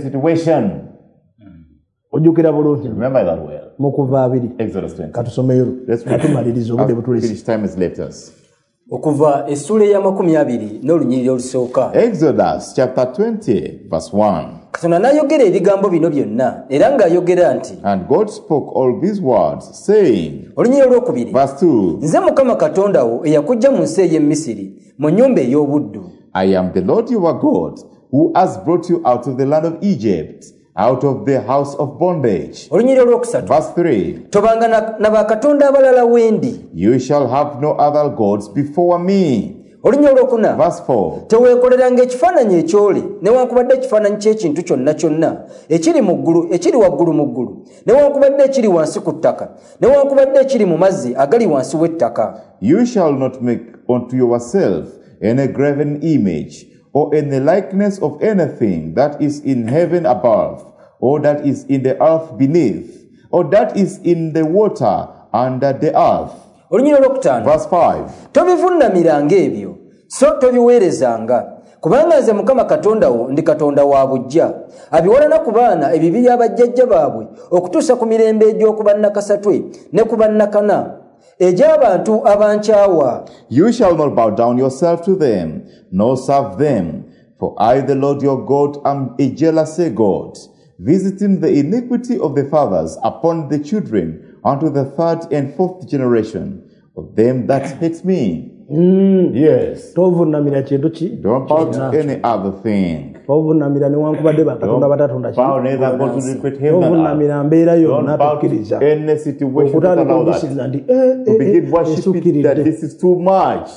ojjukira bulungi mu Kuva abiri katusomeyo katumaliriza obudde butulese okuva essula ya makumi abiri n'olunyiriri olusooka. Exodus chapter twenty verse one. Katonda n'ayogera ebigambo bino byonna era ng'ayogera nti, and God spoke all these words saying, olunyiriri olwokubiri, verse two, nze Mukama Katonda wo eyakuggya mu nsi ey'e Misiri mu nnyumba ey'obuddu. I am the Lord your God who has brought you out of the land of Egypt, out of the house of bondage. Olunyiriri olwokusatu, verse three, tobanga na bakatonda abalala wendi. You shall have no other gods before me. Olunyiriri olwokuna, verse four, teweekoleranga ekifaananyi ekyole newankubadde ekifaananyi ky'ekintu kyonna kyonna ekiri mu ggulu ekiri waggulu mu ggulu newankubadde ekiri wansi ku ttaka newankubadde ekiri mu mazzi agali wansi w'ettaka. You shall not make unto yourself any graven image or in the likeness of anything that is in heaven above, or that is in the earth beneath, or that is in the water under the earth. Verse five. Tobivunamiranga ebyo, so tobiweerezanga, kubanga nze Mukama Katonda wo ndi Katonda wa bujja, abiwolana ku baana ebibi by'abajjajja baabwe okutuusa ku mirembe egy'okuba nnakasatwe ne ku bannakana egy'abantu abankyawa. You shall not bow down yourself to them, nor serve them, for I the Lord your God am a jealous God, visiting the iniquity of the fathers upon the children unto the third and fourth generation of them that hate me. Mm. Yes. Don't bow to any other thing. Don't bow neither go to the great heaven. Don't bow to any situation that allow that. To begin worshiping that this is too much.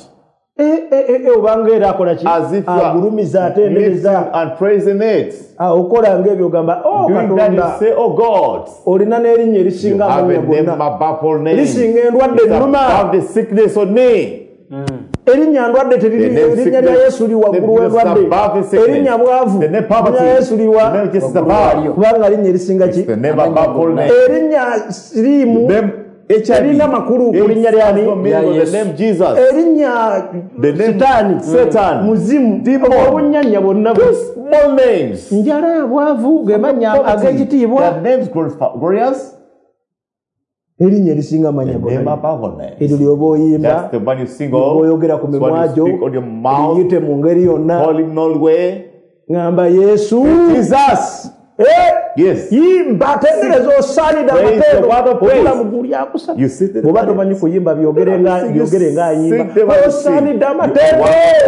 As if you are lifting and praising it. Doing that you say, oh God, you have a name above all names. It's above the sickness on me. Erinya ndwadde teriri erinya lya Yesu liwa guru w'endwadde erinya bwavu erinya Yesu liwa kubanga erinya erisinga ki erinya sirimu erina makulu ku linnya lyani erinya sitaani muzimu obunyanya bonna njala bwavu gemanya ag'ekitiibwa erinya erisinga manya gonna eryo lyoba oyimba oyogera ku mimwa gyo eriyite mu ngeri yonna ngamba Yesu yimba tendereza osaanidde amateeka obulamu guli akusa oba tomanyi kuyimba byogere nga ayimba osaanidde amateeka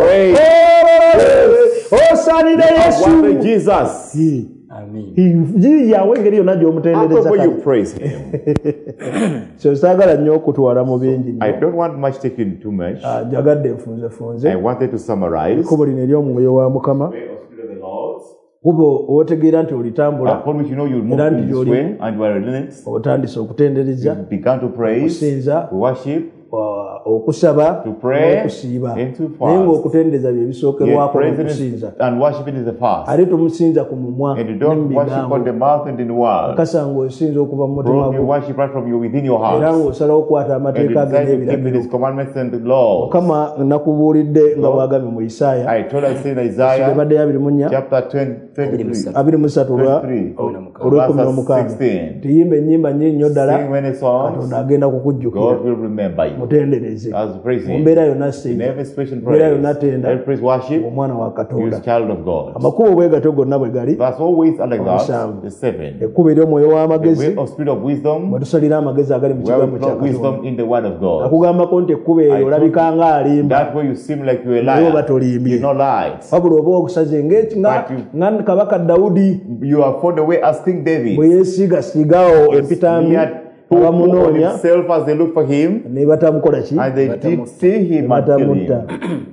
osaanidde Yesu yawe engeri yonna gy'omutendereza so saagala nnyo okutwala mu bingi njagadde nfunzefunze ekkubo lino ery'omwoyo wa Mukama kubo otegeera nti olitambula era nti gy'oli otandise okutendereza okusinza okusaba n'okusiiba naye ng'okutendereza bye bisookerwako n'okusinza ate tumusinza ku mumwa n'ebigambo akasa ng'osinza okuva mu mutima gwo era ng'osalawo okukwata amateeka ge n'ebiragiro Mukama nakubuulidde nga bw'agambye mu Isaaya ebadde abiri mu nnya abiri mu ssatu olw'ekkumi n'omukaaga tiyimba ennyimba nnyingi nnyo ddala Katonda agenda kukujjukira mutendereze mumbeera yonna mbeera yonna tenda omwana wa Katonda amakubo bwe gatyo gonna bwe gali omusanvu ekkubo ery'omwoyo w'amagezi mwe tusalira amagezi agali mu kigambo kya Katonda akugambako nti ekkubo eryo olabika nga alimba naye oba tolimbye wabula oba okusaze nga kabaka Dawudi bwe yeesiigasiigawo empitambi who put on himself as they look for him, and they did see him and kill him.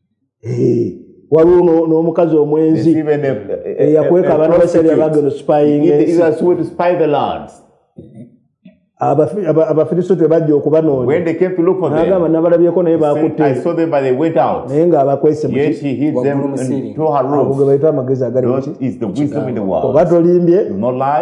Waruno no mukazi omwenzi yakweka abantu basali abageno spying is a way to spy the lands. Abafilisto bajja okubanoonya. When they came to look for them, I saw them but they went out. Yet he hid them into her roof. That is the wisdom in the world. Do not lie,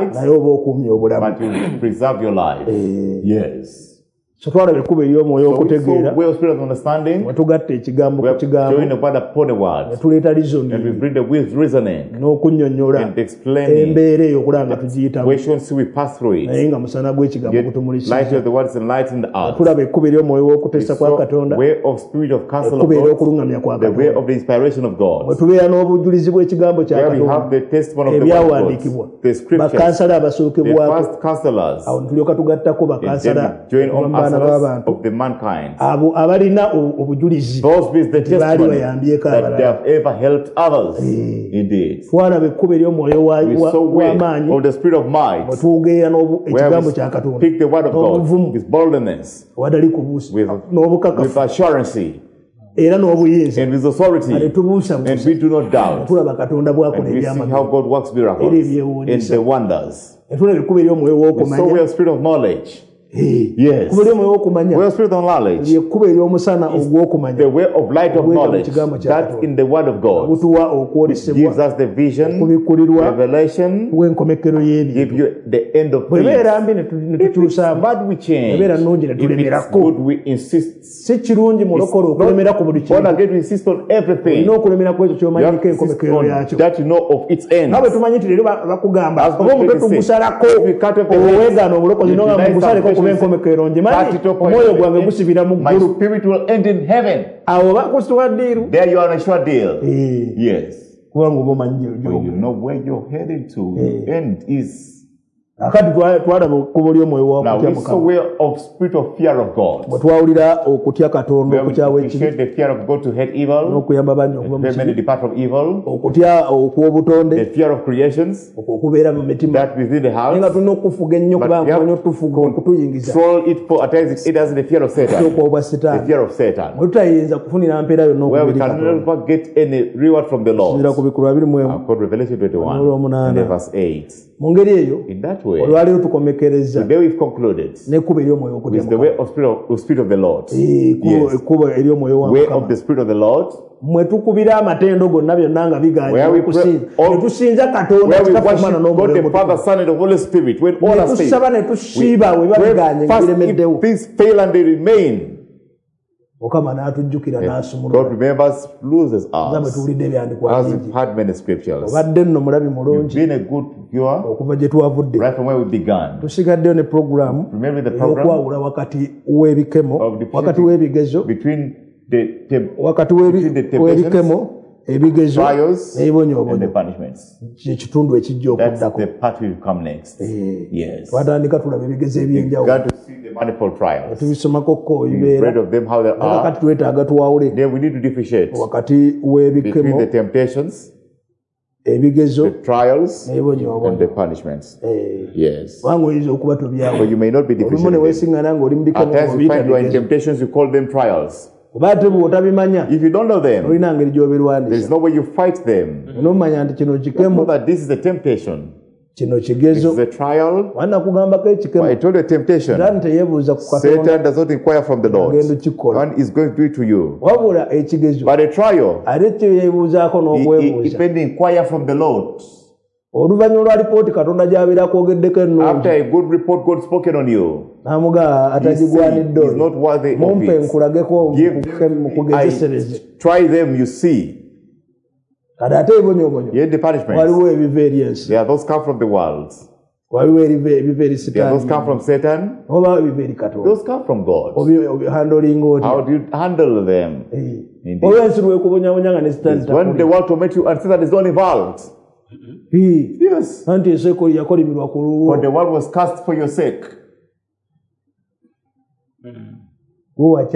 but you preserve your life. Yes. So twala bekuba eyo moyo okutegeera. We spirit of understanding. Watugatta ekigambo ku kigambo. Join the word upon the word. Tuleeta reasoning. And we bring the with reasoning. N'okunnyonnyola. And explaining. Embeera eyo okulanga tugiyitamu. Questions we pass through it. Naye nga musana gw'ekigambo kutumulisa. Light of the word is enlightened us. Tulaba ekkuba eryo moyo w'okutesa kwa Katonda. Way of spirit of counsel of God. Ekkuba eryokulungamya kwa Katonda. The way of the inspiration of God. Bwe tubeera n'obujulizi bw'ekigambo kya Katonda. Where we have the testimony of the word of God. The scriptures. Bakansala abasookebwako. The first counselors. Awo tulyoka tugattako bakansala. Join on counselors of the mankind. Abo abalina obujulizi. Those with the testimony that they have ever helped others. Indeed. Twala bekkuba eryo moyo wa w'amaanyi. Of the spirit of might. Tugeera n'ekigambo kya Katonda. Pick the word of God with boldness. Wadali kubuusa. With, with assurance. Era n'obuyinza. And with authority. And we do not doubt. Tulaba Katonda bw'akola ebyamaanyi. And we see how God works miracles. And the wonders. Tulaba ekkuba eryo moyo w'okumanya. So we have spirit of knowledge. Yes. Kuba eryo okumanya. We have spirit of knowledge. Ekkuba eryo omusana ogw'okumanya. The way of light of knowledge. That in the word of God. Butuwa okwolesebwa. Gives us the vision. Revelation. W'enkomekero y'ebyo. Give you the end of things. Bwebeera mbi ne tutuusaamu. But we change. Ebeera nnungi ne tulemerako. Good we insist. Si kirungi mulokole okulemera ku buli kintu. God again we insist on everything. Olina okulemera ku ekyo ky'omanyiko enkomekero yakyo. That you know of its end. Nga bwe tumanyi nti leero bakugamba. Oba omutwe tugusalako. Oweegaana obulokozi n'oga mugusaleko kuba enkomekero nje manyi omwoyo gwange gusibira mu ggulu. My spirit will end in heaven. Awo bakusitwa ddiiru. There you are on a sure deal. Yes. Kubanga oba omanyi you know where you're heading to. The end is. Akati twalaba okkubo ly'omwoyo w'okutya Mukama. Now we way of spirit of fear of God. Bwe twawulira okutya Katonda okukyawa ekibi. The fear of God to hate evil. N'okuyamba bangi okuva mu kibi. Depart from evil. Okutya okw'obutonde. The fear of creations. Okubeera mu mitima. That within the house. Nga tulina okufuga ennyo kubanga nnyo tufuga okutuyingiza. Control it for at times it has the fear of Satan. Okw'obwa Satan. The fear of Satan. Bwe tutayinza kufunira mpeera yonna okubiri Katonda. Where we cannot get any reward from the Lord. Sira ku bikulu abiri mu emu. According to Revelation twenty-one and verse eight. Mu ngeri eyo. In that way. Olwaleero tukomekereza. Today we've concluded. N'ekkuba ery'omwoyo okutya Mukama. With the way of spirit of, spirit of the Lord. Yes. Ekkuba ery'omwoyo wa Mukama. Way of the spirit of the Lord. Mwe tukubira amatendo gonna byonna nga biganja okusinza. Ne tusinza Katonda tutafumana n'omwoyo. God the Father, Son and the Holy Spirit. When all are saved. Ne tusaba ne tusiiba we babiganye ngiremeddewo. These fail and they remain. Mukama n'atujjukira n'asumulula. God remembers, loses us. Zamwe tuwulidde ebyandikwa bingi. As we've had many scriptures. Obadde nno mulabi mulungi. You've been a good viewer. Okuva gye twavudde. Right from where we began. Tusigaddeyo ne program. Remember the program. Okwawula wakati w'ebikemo. Wakati w'ebigezo. Between the, the, wakati w'ebikemo. Ebigezo. Trials. N'ebibonyoobonyo. And the punishments. Ekitundu ekijja okuddako. That's the part will come next. Yes. Twatandika tulaba ebigezo ebyenjawulo. You got to see the manifold trials. Tubisomako ko bibeera. You've read of them how they are. Wakati twetaaga tuwawule. Then we need to differentiate. Wakati w'ebikemo. Between the temptations. Ebigezo. The trials. N'ebibonyoobonyo. And the punishments. Yes. Wangu oyinza okuba tobyawo. But you may not be differentiating. Olumu ne weesiŋŋana ng'oli mu bikemo. At times you find you are in temptations, you call them trials. If you don't know them, there is no way you fight them. You know that this is a temptation. This is a trial. I told you a temptation. Satan does not inquire from the Lord. One is going to do it to you. But a trial, he, he, he can inquire from the Lord. After a good report God spoken on you, he is not worthy of it. Try them, you see. Yet the punishments, yeah, those come from the world. Yeah, those come from Satan. Those come from God. How do you handle them? When the world torment you and Satan is not involved. Yes. For the world was cast for your sake. Who has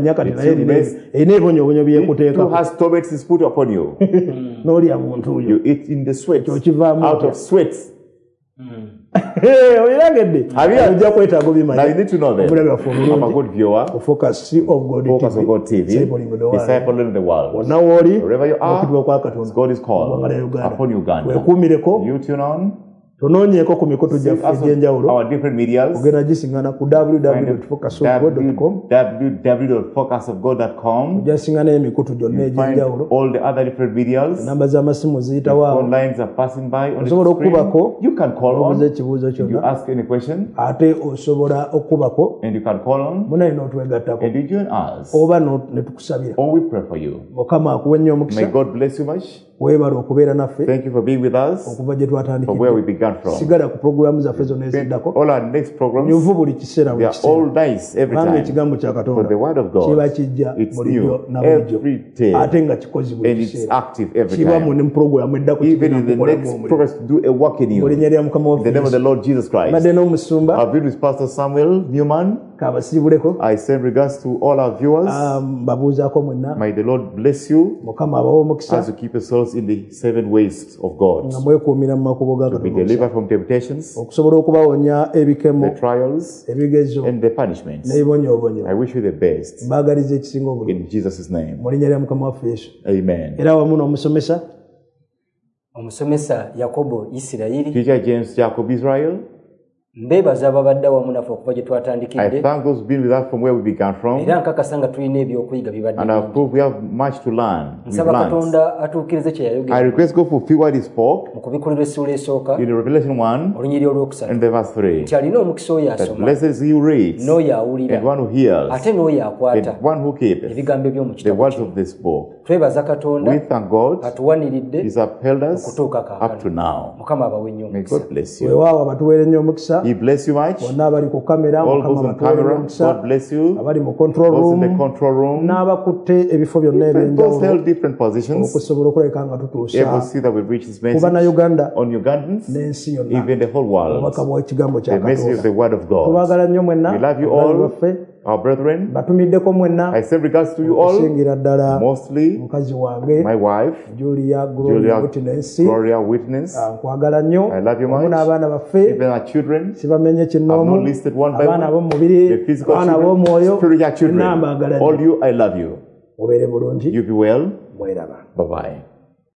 torment is put upon you. You eat in the sweat. Out of sweat. oyiragedde ojja kwetaaga obimanya. Now you need to know that. I'm a good viewer. Focus of God Focus of God T V. Discipling the world. Wonna woli wherever you are, God is called upon Uganda. You tune on. Tunoonyeeko ku mikutu gyaffe egy'enjawulo. Our different medias. Ogenda gisingana ku w w w dot focus of god dot com. w w w dot focus of god dot com. Ojja singana emikutu gyonna egy'enjawulo. All the other different medias. Namba z'amasimu ziyitawo awo. Phone lines are passing by on the screen. Osobola okubako. You can call on. Ekibuuzo kyonna. You ask any question. Ate osobola okubako. And you can call on. Muna ino twegattako. And you join us. Oba ne tukusabira. Or we pray for you. Mukama akuwe nnyo omukisa. May God bless you much. Weebale okubeera naffe. Thank you for being with us. Okuva gye twatandikira. From where we began from. Sigala ku programu zaffe zonna eziddako. All our next programs. Nyuvu buli kiseera buli kiseera. They are all nice every time. Ekigambo kya Katonda. For the word of God. Kiba kijja bulijjo na bulijjo. Every day. Ate nga kikozi buli kiseera. And it's active every time. Kiba mu ne programu eddako. Even in the next progress to do a work in you. Buli nnya lya Mukama waffe. The name of the Lord Jesus Christ. Badde n'omusumba. I've been with Pastor Samuel Newman. Kabasibuleko. I send regards to all our viewers. Um, babuuzaako mwenna. May the Lord bless you. Mukama abawe omukisa. As you keep yourselves in the seven ways of God. Nga mwekuumira mu makubo ga Katonda. To be delivered from temptations. Okusobola okubawonya ebikemo. The trials. Ebigezo. And the punishments. N'ebibonyoobonyo. I wish you the best. Mbaagaliza ekisinga obulungi. In Jesus' name. Mu linnya lya Mukama waffe Yesu. Amen. Era wamu n'omusomesa. Omusomesa Yakobo Isirayiri. Teacher James Jacob Israel. Mbebaza ababadde awamu naffe okuva gye twatandikidde. I thank those being with us from where we began from. Era nkakasa nga tulina ebyokuyiga bibadde. And I prove we have much to learn. Nsaba Katonda atuukirize kye yayogera. I request God fulfill what he spoke. Mu kubikulira essula esooka. In Revelation one. Olunyiri olwokusatu. And the verse three. Nti alina omukisa oyo asoma. That blessed is he who reads. N'oyo awulira. And one who hears. Ate n'oyo akwata. And one who keeps. Ebigambo eby'omu kitabo. The words of this book. Twebaza Katonda. We thank God. Atuwaniridde. He's upheld us. Okutuuka kaakano. Up to now. Mukama abawe nnyo omukisa. May God bless you. Weewaawo abatuweere nnyo omukisa. He bless you much. Bonna abali ku kamera. All those on camera, God bless you. Abali mu control room. Those in the control room. N'abakutte ebifo byonna ebyenjawulo. Those held different positions. Okusobola okuleka nga tutuusa. Able to see that we reach his message. Kuba na Uganda. On Ugandans. N'ensi yonna. Even the whole world. Obubaka bw'ekigambo kya Katonda. The message of the word of God. Tubaagala nnyo mwenna. We love you all. Our brethren. Batumiddeko mwenna. I send regards to you all. Okusingira ddala. Mostly. Mukazi wange. My wife. Julia Gloria Witness. Gloria Witness. Nkwagala nnyo. I love you much. N'abaana baffe. Even our children. Sibamenye kinnoomu. I've not listed one by one. Abaana b'omubiri. The physical children. Abaana spiritual children. All you, I love you. Mubeere bulungi. You be well. Mweraba. Bye bye.